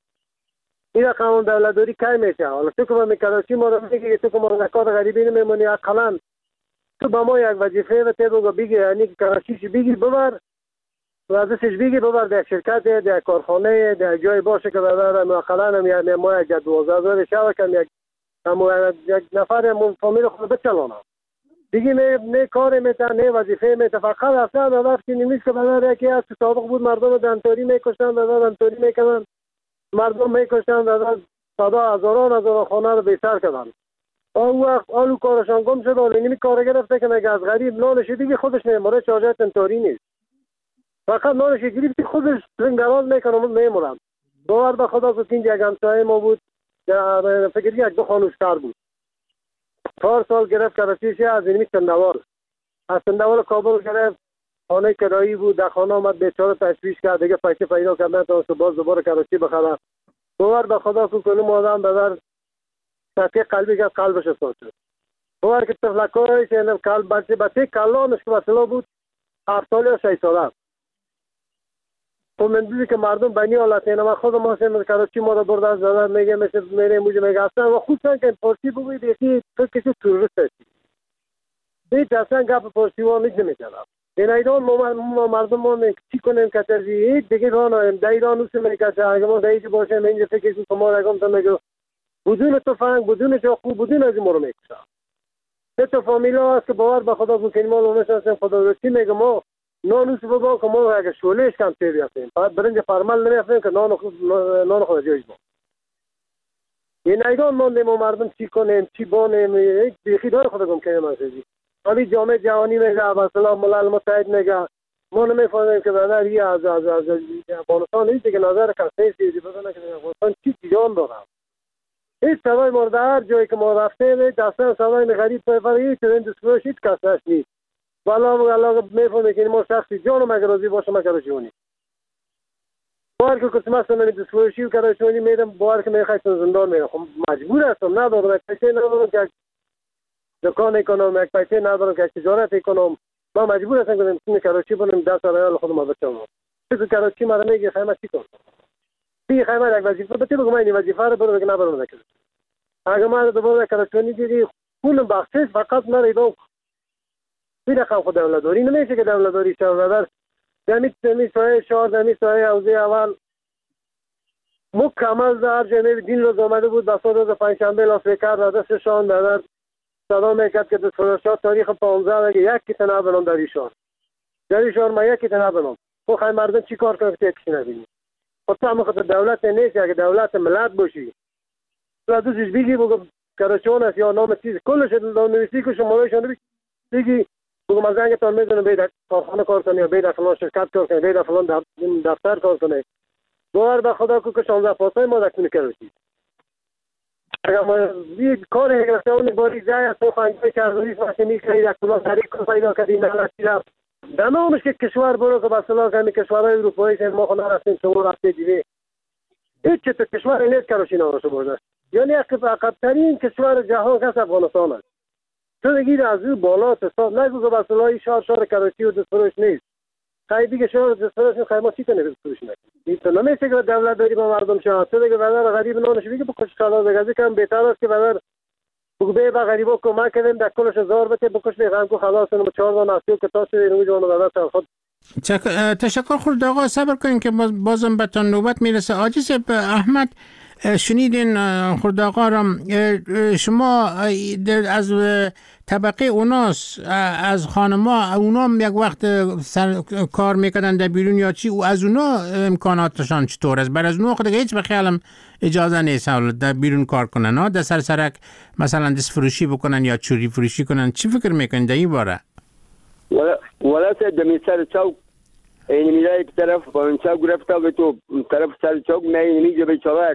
این قانون دولتداری کی میشه؟ حالا تو که من کراچی ما رو میگی تو که ما رو کار غریبی نمیمونی اقلا تو با ما یک وظیفه و تو بگی یعنی کراچیش بگی ببر و ازش بگی ببر در شرکت در کارخانه در جای باشه که ببر اقلا هم یعنی ما یک دوازده هزار شو کم یک یک نفر هم فامیل خود بچلانم دیگه نه نه کار میتن نه وظیفه میتن فقط اصلا هدف که نمیشه که ببر یکی از سابق بود مردم دنتوری میکشتن ببر دنتوری میکنن مردم میکشتن و صدا هزاران هزاران خانه رو بیشتر کردن. اون وقت آلو کارشان گم شد و اینمی کار گرفته که نگه از غریب نانش دیگه خودش نمیمونه چاجت انتاری نیست. فقط نانش گرفتی خودش زنگراز میکنه و میمونم. باور به خدا که اینجا یک همسایه ما بود فکر یک دو خانوشتر بود. چهار سال گرفت کراچیش از اینمی چندوال. از چندوال کابل گرفت خانه کرایی بود در خانه آمد بیچاره تشویش کرد دیگه پیسه پیدا کردن تا باز دوباره کراچی بخره. باور به خدا که کنم آدم ببر تحقیق قلبی که قلبش سوچ شد. باور که تفلکای که قلب بچه بچه کلانش که مثلا بود هفت سال یا شش ساله. خب من دیدی که مردم بنی حالت اینه من خودم هستم کراچی ما رو برده از زدن میگه مثل میره موجه میگه اصلا و خود سن که پرسی بگوید یکی تو کسی تورست هستی. هیچ اصلا گپ پرسی وان نیست نمیکنم. این ایران ما مردم ما چی کنیم که ترجیح دیگه راه در ایران نوسه میکشه اگه ما دیگه باشیم اینجا فکر کنیم که ما رقم تا میگه بدون تفنگ بدون چاقو بدون از این ما رو میکشه سه تا فامیلا هست که باور به خدا کنیم ما رو میشناسیم خدا رو چی میگه ما نان نوسه بابا که ما اگه شولهش کم تی بیافتیم بعد برنج فرمال نمیافتیم که نان خود نان خود جایش با این ایران ما ما مردم چی کنیم چی بانیم یک بیخی داره خدا گم کنیم از ولی جامعه جهانی میگه مثلا ملل متحد میگه ما نمیفهمیم که بدر یه از از از افغانستان نیست که نظر کسی چیزی بدونه که افغانستان چی جان داره هیچ سوای مورد هر جایی که ما رفتیم دستان سوای غریب پروری تو این دستگاهش هیچ کس نیست والا الله میفهمه که ما شخصی جانو مگر راضی باشه مگر جونی بار که کس مثلا دستگاهی کرده چونی میرم بار که میخواد زندان میرم خب مجبور هستم ندارم پیسه ندارم که دکان کنم یک پیسه ندارم که تجارت کنم ما مجبور هستم که کراچی بونم دست ریال خودم بچم تو کراچی ما میگه خیمه چی کنم بی خیمه یک وظیفه بده بگم این وظیفه رو برو بگم نبرم نکنم اگه ما دوباره کراچی دیدی پول بخشش فقط نریدم بی رقم خود دولتداری نمیشه که دولتداری شو در دمی دمی سایه شهر دمی سایه اوزی اول مکمل در جنب دین روز آمده بود. بسا روز پنجشنبه لاسپیکر را دستشان در صدا میکرد که دستفروشا تاریخ پانزده اگه یک کتنه بنام در ایشان در ایشان ما یک کتنه بنام خب خیلی مردم چی کار کنه که یکیشی نبینی؟ خب تو همه خطر دولت نیست، اگه دولت ملت باشی تو از دوزش بگی بگم کراچون است یا نام چیز کلش نویسی که شمارهشان بگی بگم از زنگتان میدونم بید کارخانه کار کنی یا بید فلان شرکت کار کنی بید فلان دفتر کار کنی باور به خدا که شانزده پاسای ما دکتونی کراچی اگر ما یک کار هگرسیون باری جای است و خانگوی کردوریس ماشینی که یک کلا طریق کن پیدا کردی نلشی رفت دمامش که کشور برو که بسلا کمی کشورهای اروپایی شد ما خونه رفتیم شما رفته دیوه هیچ چه تو کشور نیست کراچی نامشو برده یعنی یک عقبترین کشور جهان کس افغانستان است تو دیگه از او بالا تصاب نگو که بسلا شهر شهر کراچی و دستفروش نیست خیلی دیگه شهر دستفروش نیست خیلی ما چی کنه دستفروش نکنه این تو نمیشه که دولت داری با مردم شهر تو دیگه بدر غریب نانش بگه بکش خلاص بگذی کم بهتر است که بدر بگو به با غریبا کمک کردیم در کلش هزار بته بکش بیغم کو خلاص کنم چهار تا ناسیو که تاسو اینو جوانو بدر خود تشکر خورد آقا صبر کنین که باز بازم به تان نوبت میرسه. عاجز احمد شنیدین خورد آقا را شما از طبقه اوناس از خانما اونا یک وقت سر کار میکردن در بیرون یا چی و از اونا امکاناتشان چطور است؟ بر از اونا خود هیچ بخیالم اجازه نیست در بیرون کار کنن ها در سر سرک مثلا دست فروشی بکنن یا چوری فروشی کنن. چی فکر میکنن در این باره؟ ولا سه دمی سر چوک این میره یک طرف با این چوک گرفته به تو طرف سر چوک می میجه به چوک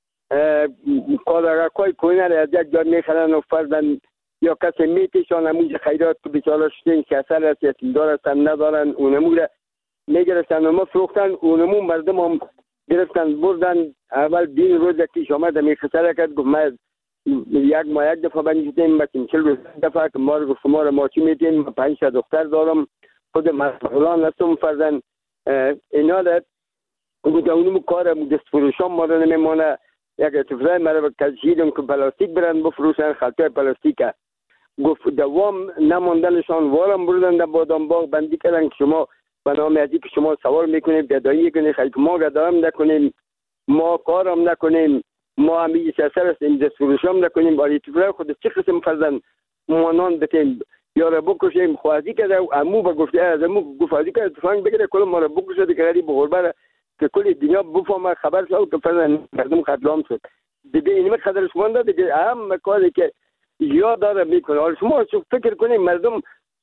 کار کوی کوینه را از یک جا میخرن و فردن یا کسی میتیشان همونجا خیرات که بیچاره شدین که اثر است یتیمدار هستن ندارن اونمو را میگرفتن و ما فروختن اونمو مردم هم گرفتن بردن. اول دین روز یکیش آمد میخسره کرد گفت ما یک ما یک دفعه بنیدیم بچیم چل روز دفعه که ما رو شما را ماچی میدیم پنج تا دختر دارم خود مسئولان هستم فردن اینا را گفت اونمو کار دست فروشان ما را نمیمانه. یک اتفاقی مرا کشیدم که پلاستیک برند بفروشن خلطه پلاستیکه گفت دوام نماندنشان وارم بردن در بادام باغ بندی کردن که شما به نام ازی که شما سوار میکنید گدایی کنید خیلی ما گدایم نکنیم ما کارم نکنیم ما همیشه سر هستیم دست فروشم نکنیم ولی اتفاقی خود چه قسم فرزن مانان بتیم یا را بکشیم خوازی کرده و امو با گفته از امو گفازی کرده تفنگ بگیره کل ما را بکشه که غریب غربه که کل دنیا بفهمه خبر شد که فرزن مردم قتلام شد دیگه اینم خبرش مونده دیگه اهم کاری که یا داره میکنه. حالا شما فکر کنید مردم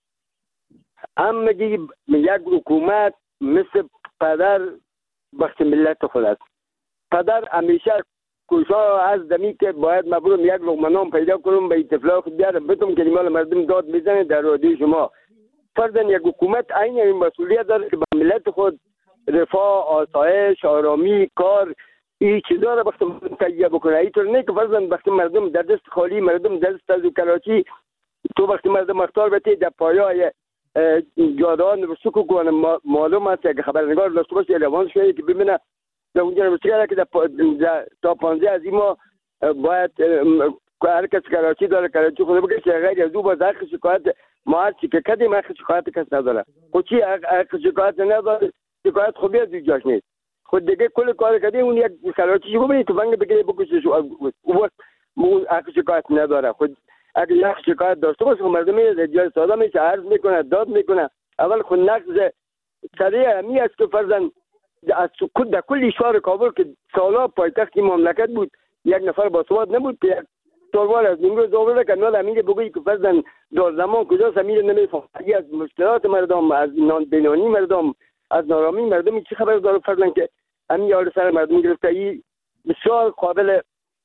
هم میگی یک حکومت مثل پدر بخش ملت خود است. پدر همیشه کوشا از دمی که باید مبروم یک لقمه نان پیدا کنم به اتفاق بیارم بتم که مال مردم داد میزنه در رادیو شما. فردن یک حکومت عین این مسئولیت داره که به ملت خود رفاه، آسایش، آرامی، کار این چیزا رو وقتی تهیه بکنه. اینطور نه که فرضاً وقتی مردم در دست خالی مردم در دست از کراچی تو وقتی مردم مختار بته در پایای جادان و سکو کنه معلوم است که خبرنگار داشته باشه روان شده که ببینه در اونجا رو بسیاره که تا پانزده از این ما باید هر کس کراچی داره کراچی خود بگه که غیر از او باید حق شکایت ما هر چی که کدیم حق شکایت کس نداره خود چی حق شکایت نداره شکایت خوبی از دیگه نیست خود دیگه کل کار کردیم اون یک کراچی شو ببینید تو بنگ بگیره بکشه شو اون حق شکایت نداره. خود اگه یک شکایت داشته باشه مردم رجال ساده میشه عرض میکنه داد میکنه اول خود نقض سریع همی است که فرزن از در کل شهر کابل که سالا پایتخت مملکت بود یک نفر با سواد نبود که یک سالوار از نیمروز آورده که نال امیر بگویی که فرزن دار زمان کجاست امیر نمیفهم از مشکلات مردم از نان بینانی مردم از نارامی مردم چی خبر داره فرزن که همین یار سر مردم گرفته ای بسیار قابل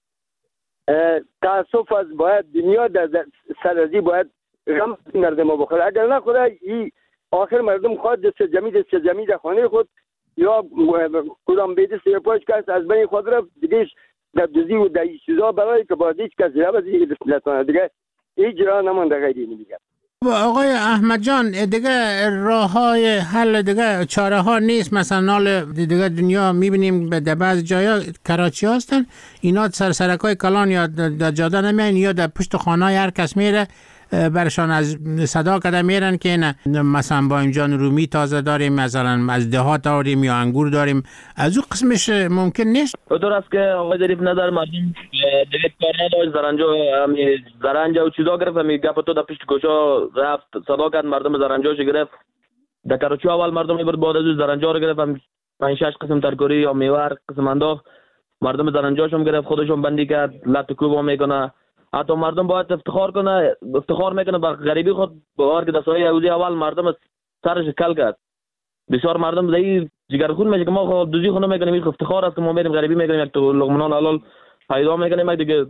تاسف از باید دنیا در سرازی باید غم مردم بخوره. اگر نه خدا ای آخر مردم خود دست جمعی دست جمعی در خانه خود یا کدام بیده سیپاش کس از بین خود رفت دیگه در دوزی و در چیزا برای که باید هیچ کسی را بزید دست نتانه دیگه هیچ جرا نمانده غیری نمیگه. آقای احمد جان دیگه راه های حل دیگه چاره ها نیست؟ مثلا دیگه دنیا میبینیم در بعض جایا کراچی هستن اینا سر سرکای کلان یا در جاده نمیان یا در پشت خانه هر کس میره برشان از صدا کده میرن که نه مثلا با اینجا رومی تازه داریم، مثلا از دهات داریم یا انگور داریم، از اون قسمش ممکن نیست؟ درست که آقای ظریف ندار مردم دیگه کار نداشت زرنجا همی زرنجا و چیزا گرفت همی گپ تو در پشت گوشا رفت صدا کرد مردم زرنجاش گرفت در کراچی اول مردم میبرد بعد از زرنجا رو گرفت هم پنج شش قسم ترکاری یا میوه قسم انداخت مردم زرنجاشم گرفت خودشون بندی کرد لط کوب میکنه حتی مردم باید افتخار کنه افتخار میکنه با غریبی خود بار که دستای یهودی اول مردم سرش کل کرد بسیار مردم زی جگرخون میشه که ما خود دوزی خونه میکنیم این افتخار است که ما میریم غریبی میکنیم یک تو لقمه حلال پیدا میکنیم دیگه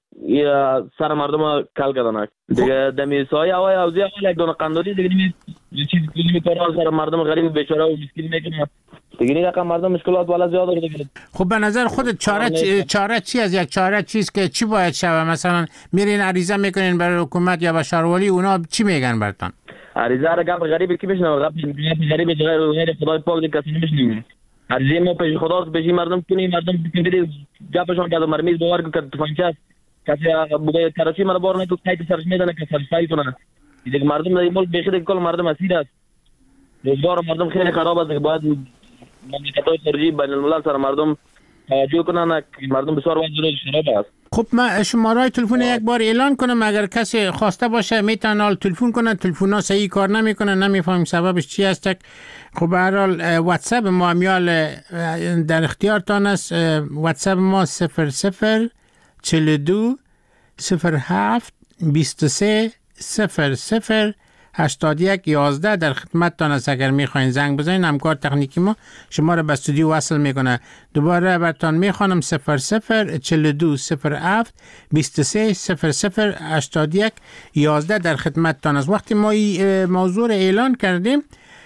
یا سر مردم کل کردن دیگه دمی سایه هوای اوزی اول یک دونه قندولی دیگه نمی چیز کلی کار سر مردم غریب بیچاره و مسکین میکنه دیگه این رقم مردم مشکلات والا زیاد دیگه. خب به نظر خودت چاره چی چاره چی از یک چاره چیز که چی باید شوه؟ مثلا میرین عریضه میکنین برای حکومت یا به شهروالی، اونا چی میگن براتون؟ عریضه را گپ غریبی کی میشنه؟ گپ غریبی غیر خدای پاک دیگه کسی نمیشنه. عریضه ما پیش خدا پیش مردم کنی مردم بگید گپشون که مرمیز باور که تفنگچاس کسی بوده کراچی مرا بار نکرد کایت سرش میدن که سرسایی کنه دیگه مردم در ملک بخیر کل مردم اسیر است روزگار مردم خیلی خراب است که باید مملکت‌های خارجی بین الملل سر مردم توجه کنن که مردم بسیار وضعیت خراب است. خب من شماره تلفن یک بار اعلان کنم اگر کسی خواسته باشه میتونه تلفن کنه، تلفن‌ها صحیح کار نمیکنه نمیفهمیم سببش چی است. خب به هر حال واتساپ ما امیال در اختیارتان است. واتساپ ما صفر صفر چهل و دو صفر هفت بیست و سه صفر صفر هشتاد و یک یازده در خدمتتان است. اگر میخواین زنگ بزنین همکار تکنیکی ما شما را به استودیو وصل میکنه. دوباره براتون میخوانم صفر صفر چهل و دو صفر هفت بیست و سه صفر صفر هشتاد و یک یازده در خدمتتان است. وقتی ما این موضوع را اعلان کردیم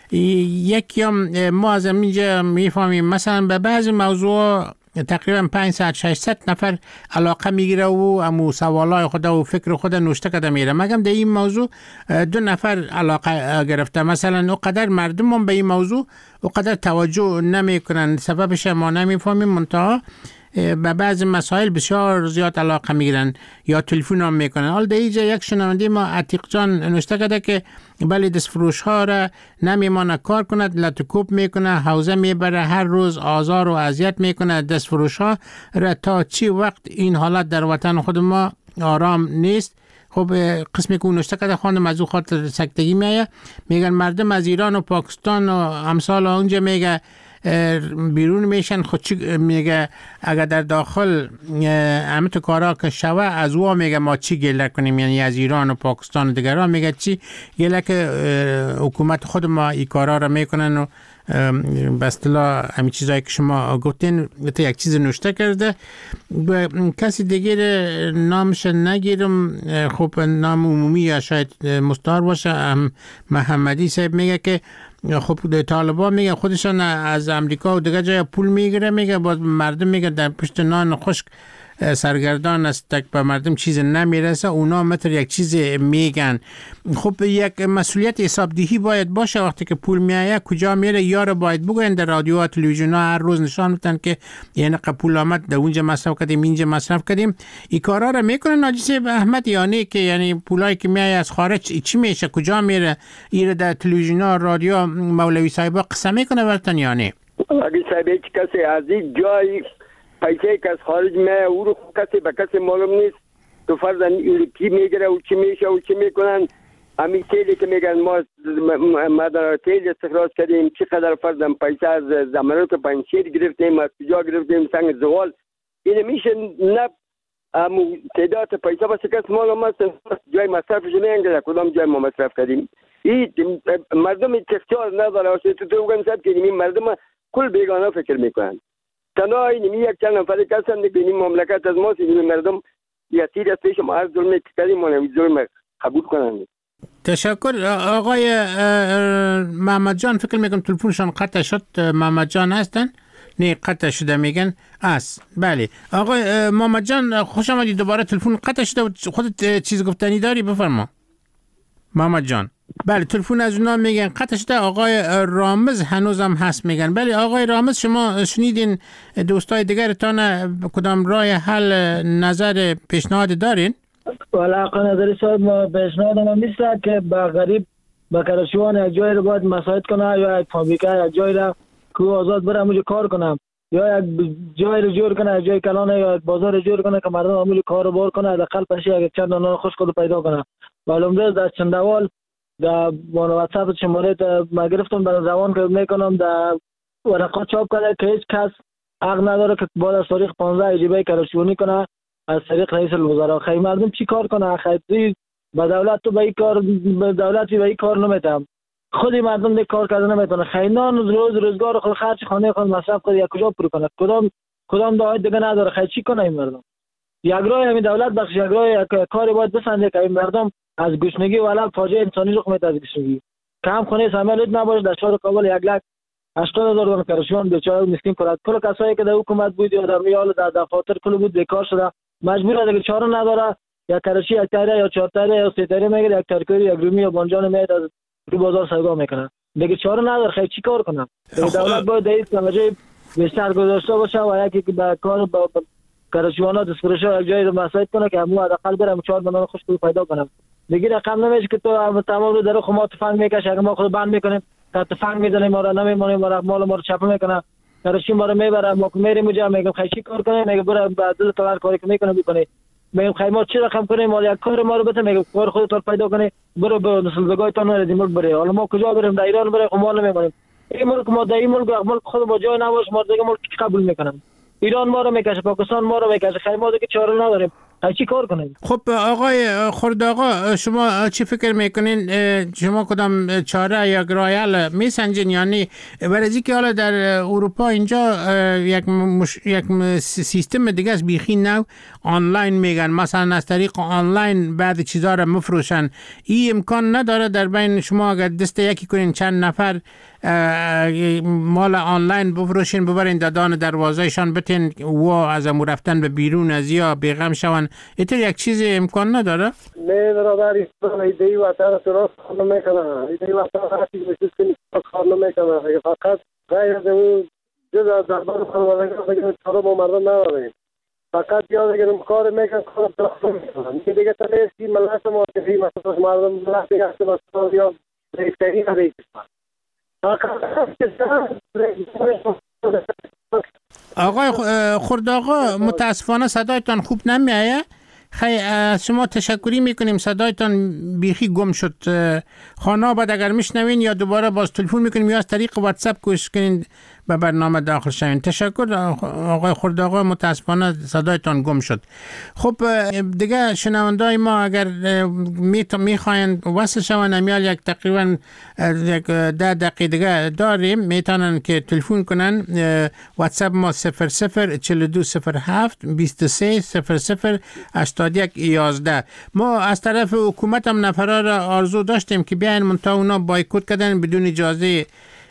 یکی ما از اینجا میفهمیم مثلا به بعض موضوع تقریبا پانصد ششصد نفر علاقه میگیره و امو سوالای خود و فکر خود نوشته کرده میره. مگم در این موضوع دو نفر علاقه گرفته مثلا اونقدر مردم هم به این موضوع اونقدر توجه نمیکنن سببش ما نمیفهمیم منتها به بعض مسائل بسیار زیاد علاقه میگیرن یا تلفن هم میکنن. حال در اینجا یک شنونده ما عتیق جان نوشته کرده که بله دستفروش ها را نمیمانه کار کند لطکوب میکنه حوزه میبره هر روز آزار و اذیت میکنه دستفروش ها را تا چی وقت این حالت در وطن خود ما آرام نیست. خب قسمی که نوشته کرده خواندم از او خاطر سکتگی میایه میگن مردم از ایران و پاکستان و امثال اونجا میگه بیرون میشن خود چی میگه اگر در داخل همه تو کارا که شوه از او میگه ما چی گله کنیم یعنی از ایران و پاکستان و دیگران میگه چی گله که حکومت خود ما این کارا را میکنن و به اصطلاح همین چیزایی که شما گفتین تو یک چیز نوشته کرده. کسی دیگر نامش نگیرم خب نام عمومی یا شاید مستعار باشه محمدی صاحب میگه که خب طالبان میگه خودشان از امریکا و دیگه جای پول میگیره میگه باز مردم میگه در پشت نان خشک سرگردان است تک به مردم چیز نمیرسه اونا مثل یک چیز میگن. خب یک مسئولیت حسابدهی باید باشه وقتی که پول میایه کجا میره یار باید بگوین در رادیو و تلویزیون ها هر روز نشان میدن که یعنی پول آمد در اونجا مصرف کردیم اینجا مصرف کردیم. این کارا رو میکنن ناجی احمد یعنی که یعنی پولایی که میایه از خارج چی میشه کجا میره ایره در تلویزیون ها رادیو مولوی صاحب قسم میکنه براتون یعنی اگه صاحب کسی از این جای پیسه که از خارج میایه او رو کسی به کسی معلوم نیست تو فرضاً کی میگیره و چی میشه و چی میکنن. همین تیلی که میگن ما مدار تیل استخراج کردیم چقدر فرضاً پیسه از زمانات پنشیر گرفتیم از کجا گرفتیم سنگ زغال این میشه نه تعداد پیسه بس کس معلوم است جای مصرفش نمیگه کدام جای ما مصرف کردیم. این مردم اختیار نداره واسه تو تو بگن صاحب که این مردم کل بیگانه فکر میکنن تنها این یک چند نفر کسند که این مملکت از ماست این مردم یتیر است پیش ما هر ظلم کردیم و این ظلم قبول کنند. تشکر. آقای محمد جان فکر میکنم تلفنشان قطع شد. محمد جان هستن؟ نه قطع شده میگن است. بله آقای محمد جان خوش آمدید دوباره تلفن قطع شده خودت چیز گفتنی داری بفرما. محمد جان بله تلفن از اونا میگن قطع شده. آقای رامز هنوزم هست میگن. بله آقای رامز شما شنیدین دوستای دیگرتان کدام راه حل نظر پیشنهاد دارین؟ والا آقا نظری صاحب، ما پیشنهاد ما میشه که با غریب با کرشوان یک جای رو باید مساعد کنه یا یک فابریکه یک جای را که آزاد بره همونجا کار کنم یا یک جای رو جور کنه، یک جای کلانه یا یک بازار رو جور کنه که مردم همونجا کار رو بار کنه، حداقل پشه یک چند دانه خوش خود پیدا کنه. ولی امروز در چندوال در واتساپ شماره ما گرفتم در زبان که میکنم در ورقه چاپ کرده که هیچ کس حق نداره که بعد از تاریخ پانزده جیبه کرشوانی کنه از طریق رئیس الوزراء. خیلی مردم چی کار کنه؟ خیلی با دولت تو به این کار به دولتی به این کار نمیتونم، خودی مردم دیگه کار کردن نمیتونه. خیلی روز روزگار خود خرج خانه خود مصرف کنه یا کجا پر کنه؟ کدام کدام داعی دیگه نداره. خیلی چی کنه این مردم؟ یک راه همین دولت بخش یک راه کاری باید بسنجه که این مردم از گشنگی ولا فاجعه انسانی رخ میده. از گشنگی کم خونه سامالید نباشه. در شهر کابل یک لاک هشتاد هزار دانه کرشوان بیچاره مسکین کرد. کل کسایی که در حکومت بود یا در میال در دفاتر کل بود بیکار شده، مجبور دیگه چاره نداره. یا کرشی یک تایره یا چهار تایره یا سه تایره میگیره، یک ترکوری یک رومی یا بانجان میاد از رو بازار سودا میکنه. دیگه چاره نداره. خیلی چی کار کنم؟ دولت باید این توجه بیشتر گذاشته باشه و یکی که به کار با کرشوانات دستفروشا یک جایی رو مساعد کنه که همو حداقل برم چهار دانه خوش پیدا کنم. دیگه رقم نمیشه که تو تمام رو در خود ما تفنگ میکشه، اگه ما خود بند میکنیم تا تفنگ میزنیم ما را نمیمونیم، ما را مال ما رو چپه میکنه، کرشی ما رو میبره، ما که میریم اونجا میگم خیلی چی کار کنه؟ میگه برو بعد دل کاری که میکنه میکنه. میگم خیلی ما چی رقم کنیم؟ ما یک کار ما رو بده، میگه کار خودت رو پیدا کنی، برو به نسل بگایتان نرید ملک بره. حالا ما کجا بریم؟ در ایران بریم خب ما نمیمونیم. این ملک ما در این ملک ملک خود با جای نباش، ما دیگه ملک قبول میکنم. ایران ما رو میکشه، پاکستان ما رو میکشه، خیلی ما دیگه چاره نداریم. چی کار کنیم؟ خب آقای خردآقا، شما چی فکر میکنین؟ شما کدام چاره یا رایل میسنجین؟ یعنی برای که حالا در اروپا اینجا یک مش... یک سیستم دیگه است بیخی نو آنلاین میگن، مثلا از طریق آنلاین بعد چیزا رو مفروشن. این امکان نداره در بین شما اگر دست یکی کنین چند نفر مال آنلاین بفروشین ببرین دادان دروازهشان بتین و از امو رفتن به بیرون از یا بیغم شون؟ ایتر یک چیز امکان نداره؟ نه برادر، ایدهی وطن سراس کار نمیکنه. ایدهی وطن هرچی بسیز کنی کار نمیکنه. فقط غیر از اون جز از دربار خانوادگاه بگیم چرا با مردم نداریم. فقط یاد بگیرم کار میکن کار درست نمیکنه. این دیگه تلیستی ملحظ ما کفی مثلا مردم ملحظ دیگه هسته بسیار یا ریفتگی ندیشتن. آقای خردآقا، متاسفانه صدایتان خوب نمیایه. خیلی از شما تشکری میکنیم، صدایتان بیخی گم شد. خانه بعد اگر میشنوین یا دوباره باز تلفن میکنیم یا از طریق واتساپ کوشش کنین به برنامه داخل شوین. تشکر آقای خردآقا، متاسفانه صدایتان گم شد. خب دیگه شنوندای ما اگر میخواین وصل شون امیال یک تقریبا یک ده دقیقه دیگه داریم، میتونن که تلفن کنن. واتساپ ما صفر صفر چهل و دو صفر هفت بیست و سه صفر صفر هشتاد و یک یازده. ما از طرف حکومت هم نفرا را آرزو داشتیم که بیاین، منتها اونا بایکوت کردن، بدون اجازه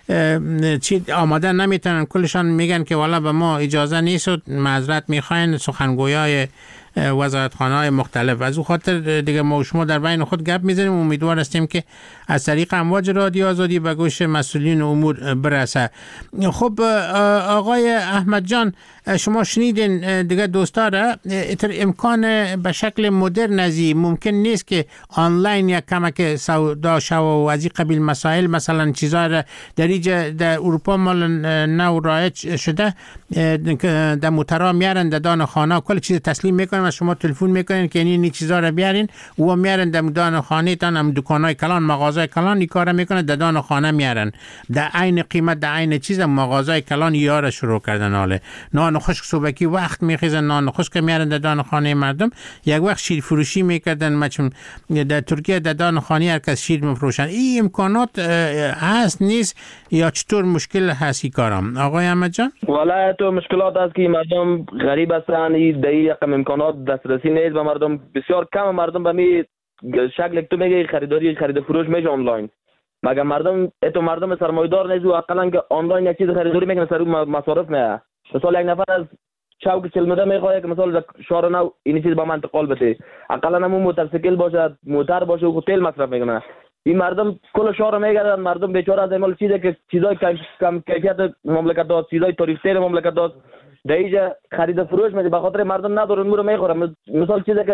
چی آماده نمیتونن. کلشان میگن که والا به ما اجازه نیست و معذرت میخواین سخنگویای وزارتخانه‌های مختلف. از او خاطر دیگه ما شما در بین خود گپ میزنیم. امیدوار هستیم که از طریق امواج رادیو آزادی به گوش مسئولین امور برسه. خب آقای احمد جان، شما شنیدین دیگه دوستاره، اتر امکان به شکل مدرن ازی ممکن نیست که آنلاین یک کمک سودا شو و از این قبیل مسائل، مثلا چیزا را در اینجا در اروپا مال نو رایج شده، در موترا میارن در دان خانه کل چیز تسلیم میکنن، از شما تلفن میکنین که این چیزا را بیارین و میارن در دان خانه تان، هم دکانای کلان مغازای کلان این کارا میکنن، در دان خانه میارن در عین قیمت در عین چیز. مغازای کلان یاره شروع کردن حاله نان خشک صبحی وقت میخیزن، نان خشک میارن در دان خانه مردم. یک وقت شیر فروشی میکردن، مثلا در ترکیه در دان خانه هر کس شیر میفروشن. این امکانات هست نیست یا چطور مشکل هستی کارم آقای احمد جان؟ والا تو مشکلات هست که مردم غریب هستن، این در یکم امکانات دسترسی نیست به مردم. بسیار کم مردم به می شکل تو میگه خریداری خرید فروش میشه آنلاین، مگر مردم اتو مردم سرمایه‌دار نیست و اقلا که آنلاین یک چیز خریداری میکنه سر مصارف نه. مثلا یک نفر از چوک چلمده میخواد که مثلا شهر نو این چیز با من انتقال بده، اقلا همون موتورسیکل باشه موتور باشه و تیل مصرف میکنه. این مردم کل شهر میگردن، مردم بیچاره از این چیزی که چیزای کم کیفیت مملکت داد، چیزای تاریخی مملکت داد در اینجا خرید فروش میده، به خاطر مردم ندارن مورو میخورن. مثلا چیزی که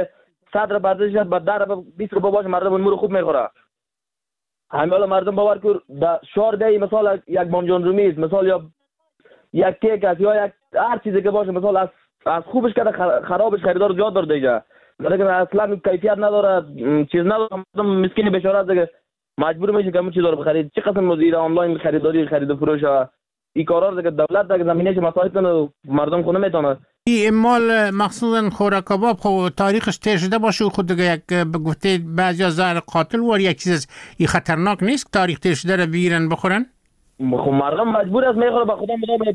صد روپیه ارزشش با ده روپیه بیست روپیه باشه مردم اون رو خوب میخوره. همین حالا مردم باور کن در شهر دی مثلا یک بانجان رومی است، مثلا یا یک کیک است یا یک هر چیزی که باشه، مثلا از از خوبش کرده خرابش خریدار زیاد داره دیگه، لیکن اصلا کیفیت نداره، چیز نداره، مردم مسکین بیچاره است دیگه مجبور میشه که همون چیزا رو بخرید. چه قسم مدیر آنلاین خریداری خرید و فروش این کارا دیگه دولت دیگه زمینه‌اش مساعد کنه مردم خونه میتونه. این مال مخصوصا خوراک کباب خب تاریخش تیر شده باشه خود دیگه یک گفته بعضیا زهر قاتل و یک چیز این خطرناک نیست تاریخ تیر شده رو بگیرن بخورن؟ خب مردم مجبور است میخوره به خدا مدام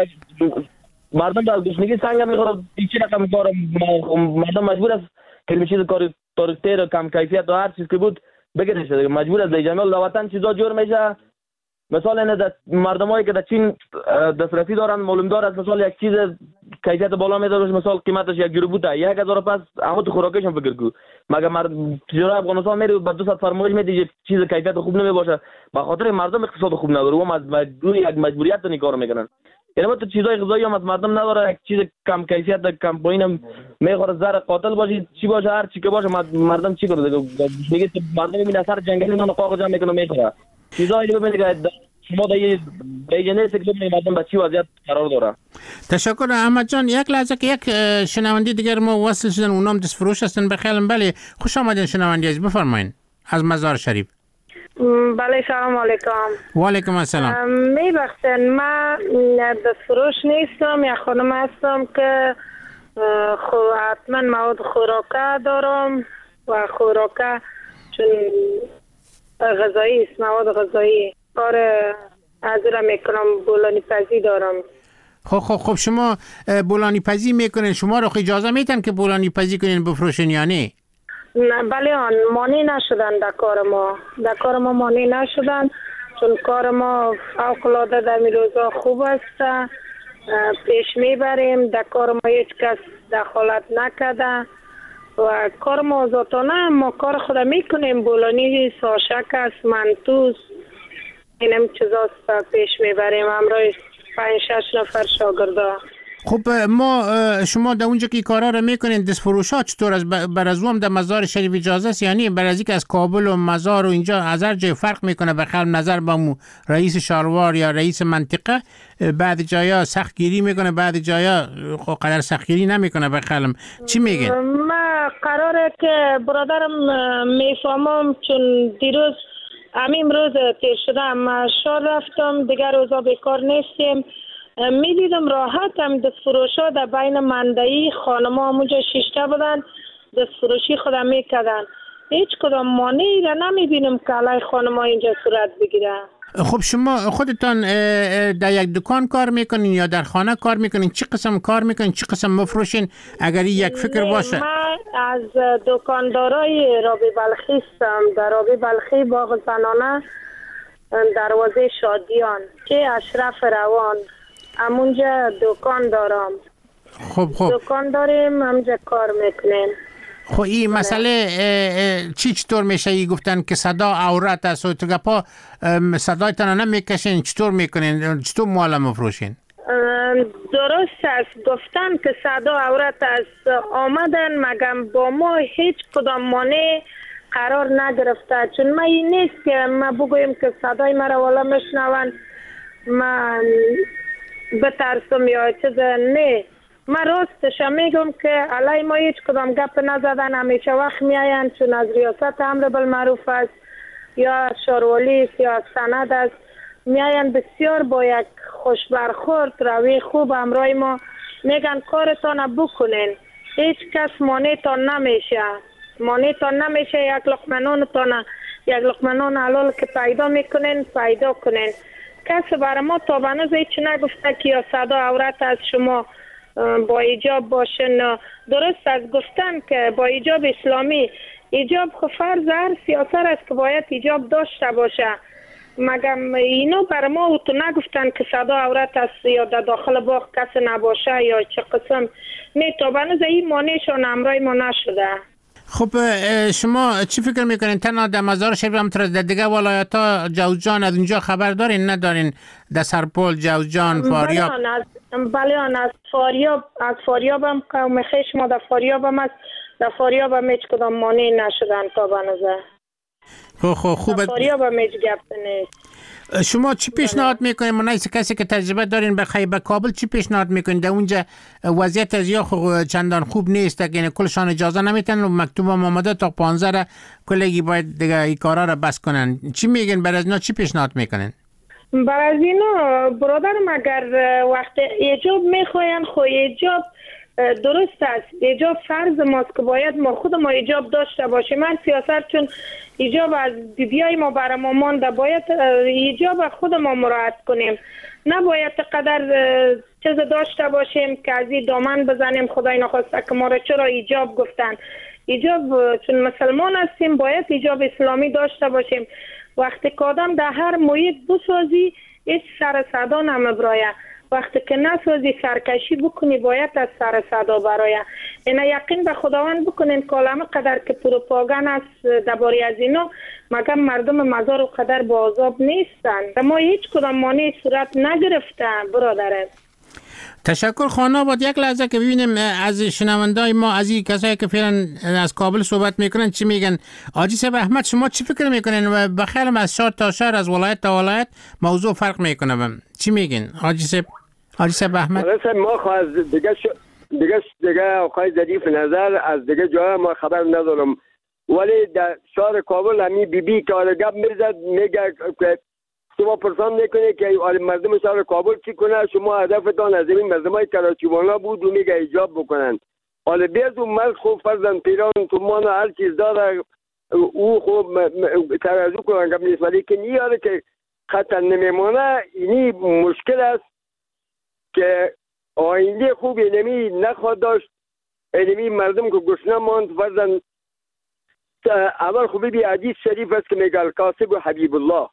مردم در گشنگی سنگ میخوره این چی رقم کار مردم مجبور است که چیز کار تاریخ تیر کم کیفیت و هر چیز که بود بگیرن شده مجبور است جمعه لوطن چیزا جور میشه. مثلا نه مردمایی که در چین دسترسی دارن معلوم دار است مثلا یک چیز کیفیت بالا میده مثلا قیمتش یک یورو بوده یک هزار پس اما تو خوراکش هم فکر کو مگر مرد تجارت افغانستان میره با دویست فرمایش میده چیز کیفیت خوب نمی باشه به خاطر مردم اقتصاد خوب نداره و مجبور یک مجبوریت نی کار میکنن. یعنی تو چیزای غذایی هم از مردم نداره یک چیز کم کیفیت کم پایین هم میخوره زهر قاتل باشه چی باشه هر چی که باشه مردم چی کنه دیگه میگه مردم میبینه اثر جنگلی نون قاق جمع میکنه میخوره چیزایی رو ببینید شما در یه بیجنه سکتور مردم به چی وضعیت قرار داره. تشکر احمد جان. یک لحظه که یک شنونده دیگر ما وصل شدن اونام دست فروش هستن بخیرم. بله خوش آمدین شنونده عزیز بفرمایید از مزار شریف. بله سلام علیکم. و علیکم السلام. میبخشن من دست فروش نیستم یا خانم هستم که حتما مواد خوراکه دارم و خوراکه چون غذایی است مواد غذایی کار از را میکنم بولانی پزی دارم. خب خب خب شما بولانی پزی میکنین شما رو اجازه میتن که بولانی پزی کنین بفروشین یا نه؟ نه بله آن مانی نشدن در کار ما در کار ما مانی نشدن چون کار ما فوق العاده در می روزا خوب است پیش میبریم در کار ما هیچ کس دخالت نکرده و کار ما ذاتانه ما کار خود میکنیم بولانی ساشک است منتوس اینم چیزاست پیش میبریم همراه پنج شش نفر شاگردا. خب ما شما در اونجا که کارا رو میکنین دست فروش ها چطور از بر از هم در مزار شریف اجازه است یعنی بر از اینکه از کابل و مزار و اینجا از هر جای فرق میکنه به خلم نظر با مو رئیس شهروار یا رئیس منطقه بعد جایا سختگیری میکنه بعد جایا خب قدر سختگیری نمیکنه به خلم چی میگین؟ ما قراره که برادرم میفهمم چون دیروز همین روز تیر شدم شهر رفتم دیگر روزا بیکار نیستیم می دیدم راحت هم دست فروشا در بین مندهی خانم ها همونجا شیشته بودن دست فروشی خودم می کردن هیچ کدام مانعی را نمی بینم که علیه خانم ها اینجا صورت بگیره. خب شما خودتان در یک دکان کار میکنین یا در خانه کار میکنین چی قسم کار میکنین چی قسم مفروشین اگر یک فکر باشه؟ من از دکاندارای رابی بلخی هستم در رابی بلخی باغ زنانه دروازه شادیان که اشرف روان همونجا دکان دارم. خب خب دکان داریم همونجا کار میکنیم. خب این مسئله چی چطور میشه ای گفتن که صدا عورت است و تو گپا صدایتان نمیکشین چطور میکنین چطور مال مفروشین؟ درست است گفتن که صدا عورت است آمدن مگم با ما هیچ کدام مانع قرار نگرفته چون ما این نیست که ما بگویم که صدای مرا والا مشنون من بترسم یا چیز نه من راستش میگم که علی ما هیچ کدام گپ نزدن همیشه وقت میاین چون از ریاست امر بالمعروف است یا شاروالی است یا سند است میاین بسیار با یک خوش برخورد روی خوب همراه ما میگن کارتان بکنین هیچ کس مانعتان نمیشه مانعتان نمیشه یک لقمنانتان یک لقمنان حلال که پیدا میکنین پیدا کنین کسی برای ما تا بنوز هیچ نگفته که یا صدا عورت از شما با ایجاب باشن درست از گفتن که با ایجاب اسلامی ایجاب خو فرض هر سیاست است که باید ایجاب داشته باشه مگم اینو برای ما او تو نگفتن که صدا عورت است یا در داخل باغ کسی نباشه یا چه قسم نه تا بنوز این مانعشان امرای ما نشده. خب شما چی فکر میکنین تنها در مزار شریف همونطور در دیگه ولایت ها جوزجان از اونجا خبر دارین ندارین در سرپل جوزجان فاریاب؟ بله آن از فاریاب از فاریاب هم قوم خیش ما در فاریاب هم است در فاریاب هم هیچ کدام مانع نشدن تا بنظر. خب خب خوبه. فاریاب هم هیچ گپ نیست. شما چی پیشنهاد میکنید؟ منایس کسی که تجربه دارین بخوای به کابل چی پیشنهاد میکنید؟ در اونجا وضعیت از یا چندان خوب نیست، یعنی کلشان اجازه نمیتن و مکتوب هم آمده تا پانزده کلگی باید دیگه این کارا را بس کنن. چی میگن برای اینا؟ چی پیشنهاد میکنین؟ برای اینا برادرم اگر وقت ایجاب میخواین خو ایجاب درست است. ایجاب فرض ماست که باید ما خود ما ایجاب داشته باشیم. من سیاست چون ایجاب از بیبیای ما برای ما مانده، باید ایجاب خود ما مراعات کنیم. نباید قدر چیز داشته باشیم که از این دامن بزنیم خدای نخواسته که ما را چرا ایجاب گفتن. ایجاب چون مسلمان هستیم باید ایجاب اسلامی داشته باشیم. وقتی که آدم در هر محیط بسازی هیچ سر صدا نمیبرایه، وقتی که نسازی سرکشی بکنی باید از سر صدا برایه. اینا یقین به خداوند بکنین کلمه قدر که پروپاگان است درباره از اینا، مگر مردم مزار و قدر با عذاب نیستن. ما هیچ کدام مانع صورت نگرفتن برادره. تشکر خانه بود. یک لحظه که ببینیم از شنوندای ما، از این کسایی که فعلا از کابل صحبت میکنن چی میگن. حاجی صاحب احمد شما چی فکر میکنین؟ و بخیرم از شهر تا شهر، از ولایت تا ولایت موضوع فرق میکنه. چی میگین حاجی صاحب؟ حاجی صاحب احمد ما خواهد دیگه ش... دیگه ش... دیگه آقای ظریف نظر از دیگه جای ما خبر ندارم، ولی در شهر کابل همی بی بی که آره گپ میزد میگه که شما پرسان میکنه که مردم شهر کابل چی کنه، شما هدفتان از این مردمای کراچیوانا بود و میگه ایجاب بکنن. حالا بیاد اون مرد خوب فرزن پیران تومان و هر چیز داره او خوب ترازو کنن گپ نیست، ولی که نیاره که خطر نمیمانه. اینی مشکل است که آینده خوب اینمی نخواد داشت. اینمی مردم که گشنه ماند فرزن. اول خوبی بی حدیث شریف است که میگه الکاسب و حبیب الله،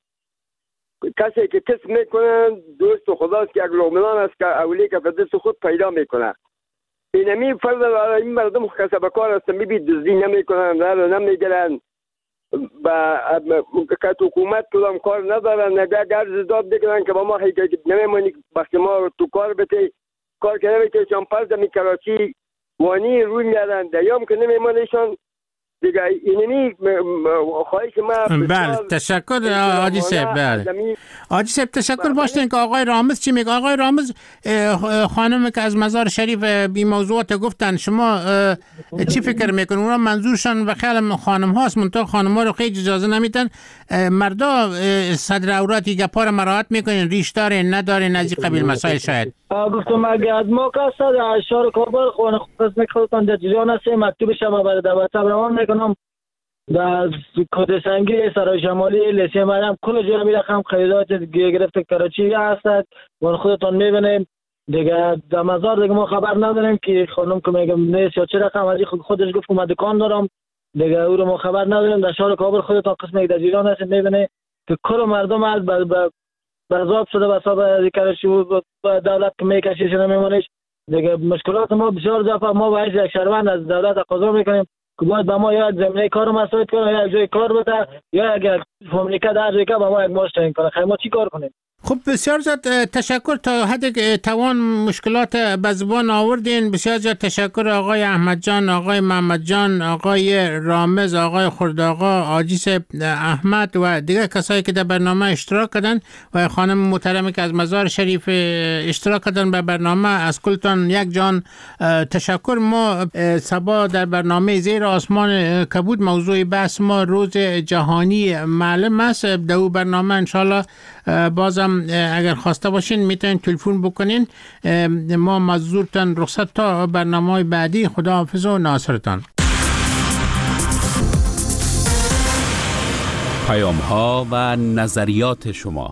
کسی که کس میکنن دوست و خداست که یک لغمنان است که اولی که دست خود پیدا میکنه. اینمی فرزن این مردم کسب کار است، میبی دزدی نمیکنن، راه نمیگرن، با که حکومت کدام کار ندارن، نگه گرز داد بکنن که با ما نمیمونی وقتی ما تو کار بته کار که نمیشه چون پرد می کراچی وانی روی میادن دیام که نمیمونیشان دیگه. اینمی خواهش ما. بله تشکر حاجی صاحب. بله حاجی صاحب تشکر. باشین که آقای رامز چی میگه؟ آقای رامز خانم که از مزار شریف این موضوعات گفتن، شما چی فکر میکنن؟ اونا منظورشان به خیلی خانم هاست، منطقه خانم ها رو خیلی اجازه نمیدن. مردا صدر عورتی گپا رو مراعات میکنین؟ ریش داره نداره از این قبیل مسائل؟ شاید گفتم اگه از ما کسا در شهر کابل خونه قسم خودتان در جریان هست مکتوب شما برای دعوت روان میکنم در کد سنگی سرای شمالی لیسی مریم کل جا میرخم خریدات گرفت کراچی هست و خودتان میبینیم دیگه. در مزار دیگه ما خبر نداریم که خانم که میگم نیست یا چه رقم از خودش گفت که من دکان دارم دیگه، او رو ما خبر نداریم. در شهر کابل خودتان قسم در جریان هست میبینه که کل مردم از برزاب شده و حساب کراچی و دولت که میکشیش نمیمونیش دیگه. مشکلات ما بسیار دفعه ما باید یک شهروند از دولت تقاضا میکنیم که باید به ما یا زمینه کار مساعد کنه یا یک جای کار بده یا اگر فامیلیکا در جای که به ما یک ماش تعیین کنه. خیلی ما چی کار کنیم؟ خب بسیار زیاد تشکر. تا حد توان مشکلات به زبان آوردین. بسیار زیاد تشکر آقای احمد جان، آقای محمد جان، آقای رامز، آقای خردآقا، حاجی صاحب احمد و دیگر کسایی که در برنامه اشتراک کردن و خانم محترمی که از مزار شریف اشتراک کردن به برنامه. از کلتان یک جان تشکر. ما صبا در برنامه زیر آسمان کبود موضوع بحث ما روز جهانی معلم است. در اون برنامه انشالله بازم اگر خواسته باشین میتونین تلفن بکنین. ما مزورتان رخصت تا برنامه بعدی. خدا حافظ و ناصرتان. پیام ها و نظریات شما.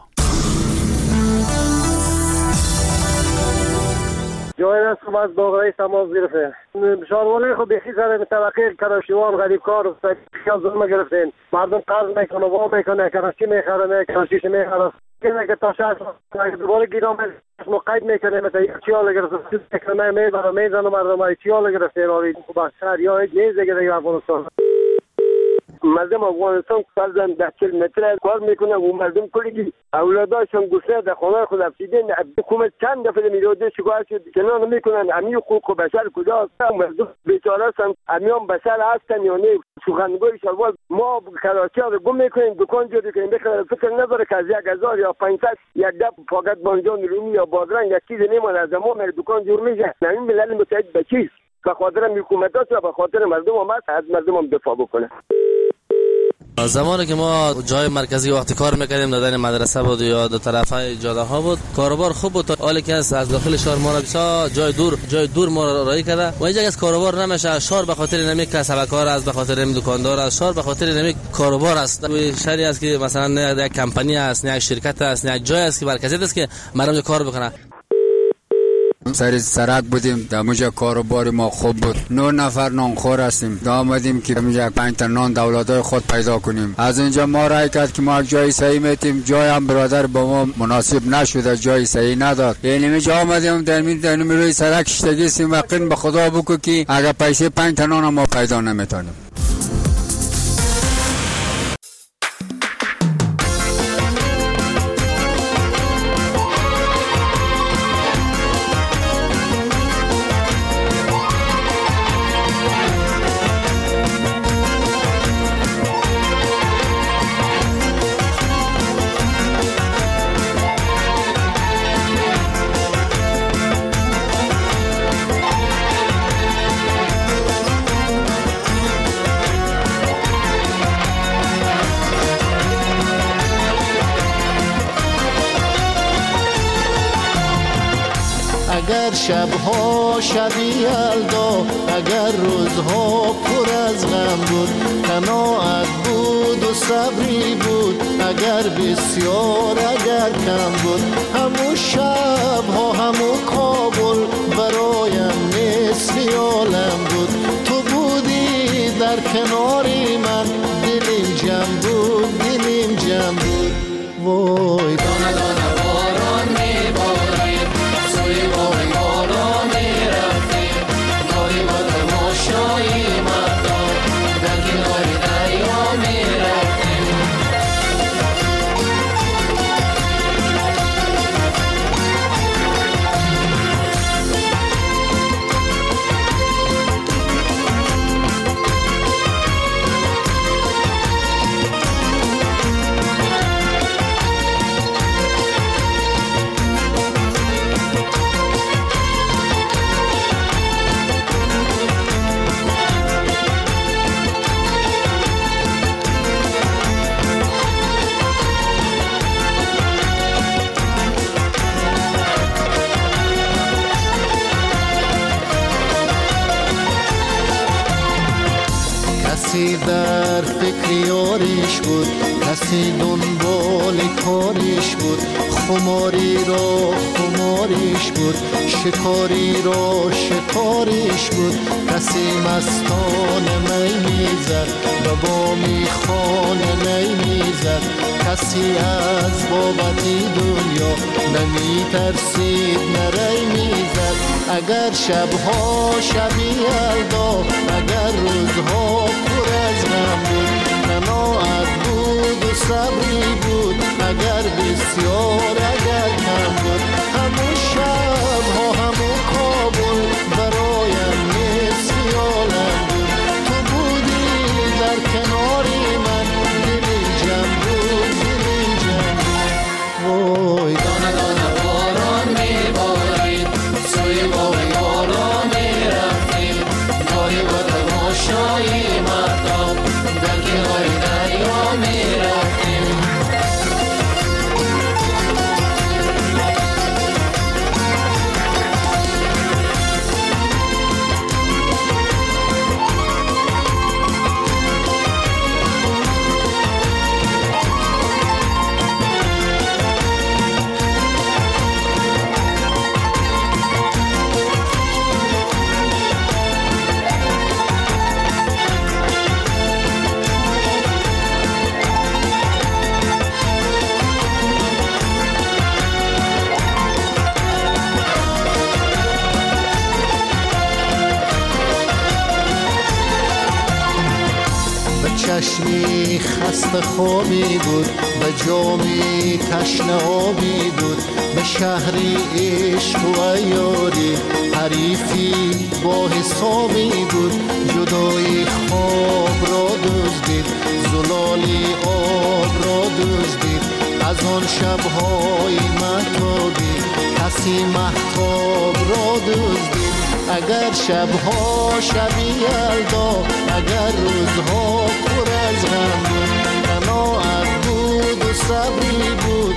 جای رسم از باقرای سماز گرفته شاروانه خب بیخی سر طبقه کراشیوان غریب کار و سکیان ظلم گرفتین. مردم قرض میکنه و میکنه کراشی میخرنه کراشیش میخره کنه که تا شهر دوباره گیرام مقید میکنه مثلا یک چیال گرفته میکنه میبره میزنه مردم های چیال گرفته آوید خوب شهر یا هیچ نیز دیگه دیگه افغانستان. مردم افغانستان فرضاً ده چهل متر کار میکنه و مردم کلی اولاداشون گسله در خانه خود افسیدین. حکومت چند دفعه میراده شکایت شد که نه نمیکنن. امی حقوق بشر کجاست؟ مردم بیچاره هستن، امیان بشر هستن یا نه؟ سخنگوی شلوار ما کراچی رو گم میکنیم، دکان جوری کنیم، بخیر فکر نداره که از یک هزار یا پانصد یک دب فقط بانجان رومی یا بادرنگ یک چیز نمیمونه از ما میره دکان جور میشه. نمی ملل متحد به چیز؟ به خاطر حکومتات یا به خاطر مردم هم هست از مردم هم دفاع بکنه. زمانی که ما جای مرکزی وقتی کار میکردیم دادن مدرسه بود یا دو طرفای جاده ها بود، کاروبار خوب بود، حالی که از داخل شهر ما را جای دور جای دور ما را رای کرده و اینجا از کاروبار نمیشه. شهر به خاطر نمی کسبکار است، به خاطر نمی دکاندار است، شهر به خاطر نمی کاروبار است. شهری است که مثلا نه یک کمپانی است، نه یک شرکت است، نه یک جای است که مرکزی است که مردم کار بکنه. سر سرک بودیم، در اونجا کاروبار ما خوب بود. نه نفر نانخور هستیم، دا آمدیم که اونجا پنج تا نان دولتای خود پیدا کنیم. از اینجا ما رای کرد که ما یک جای صحیح میتیم، جای هم برادر با ما مناسب نشده، جای صحیح نداد. یعنی اینجا آمدیم در می در روی سرک شتگی سیم وقین به خدا بگو که اگر پیسه پنج تا نان ما پیدا نمیتونیم. اگر شبها شبی یلدا، اگر روزها پر از غم بود، قناعت بود و صبری بود، اگر بسیار اگر کم بود، همون شبها همون کابل برایم مثل عالم بود. تو بودی در کناری من، دلیم جمع بود، دلیم جمع بود. وای دانه دانه باران میبارید، سوی باغ یارا میرفتیم، گاهی با تماشای مردم در کنار دریا میرفتیم. کسی در فکر یاریش بود، کسی دنبال کاریش بود، خماری را خماریش بود، شکاری را شکاریش بود. کسی مستان می میزد، به بامی خانه نی میزد، کسی از بابتی دنیا نمی ترسید نری میزد. اگر شبها شبی یلدا، اگر روزها پر از غم بود، قناعت بود و صبری بود، اگر بسیار اگر کم بود، همون شبها همون کابل برایم مثل عالم بود. تو بودی در کناری من، دلیم جمع بود، دلیم جمع بود. وای دانه دانه باران میبارید، سوی باغ یارا میرفتیم، گاهی با تماشای مردم در کنار دریا میرفتیم. چشمی خسته خوابی بود، به جامی تشنه آبی بود، به شهری عشق و عیاری حریفی با حسابی بود. جدای خواب را دزدید، زلالی آب را دزدید، از آن شبهای مهتابی کسی مهتاب را دزدید. اگر شبها شبی یلدا، اگر روزها پر از غم بود، قناعت بود و صبری بود،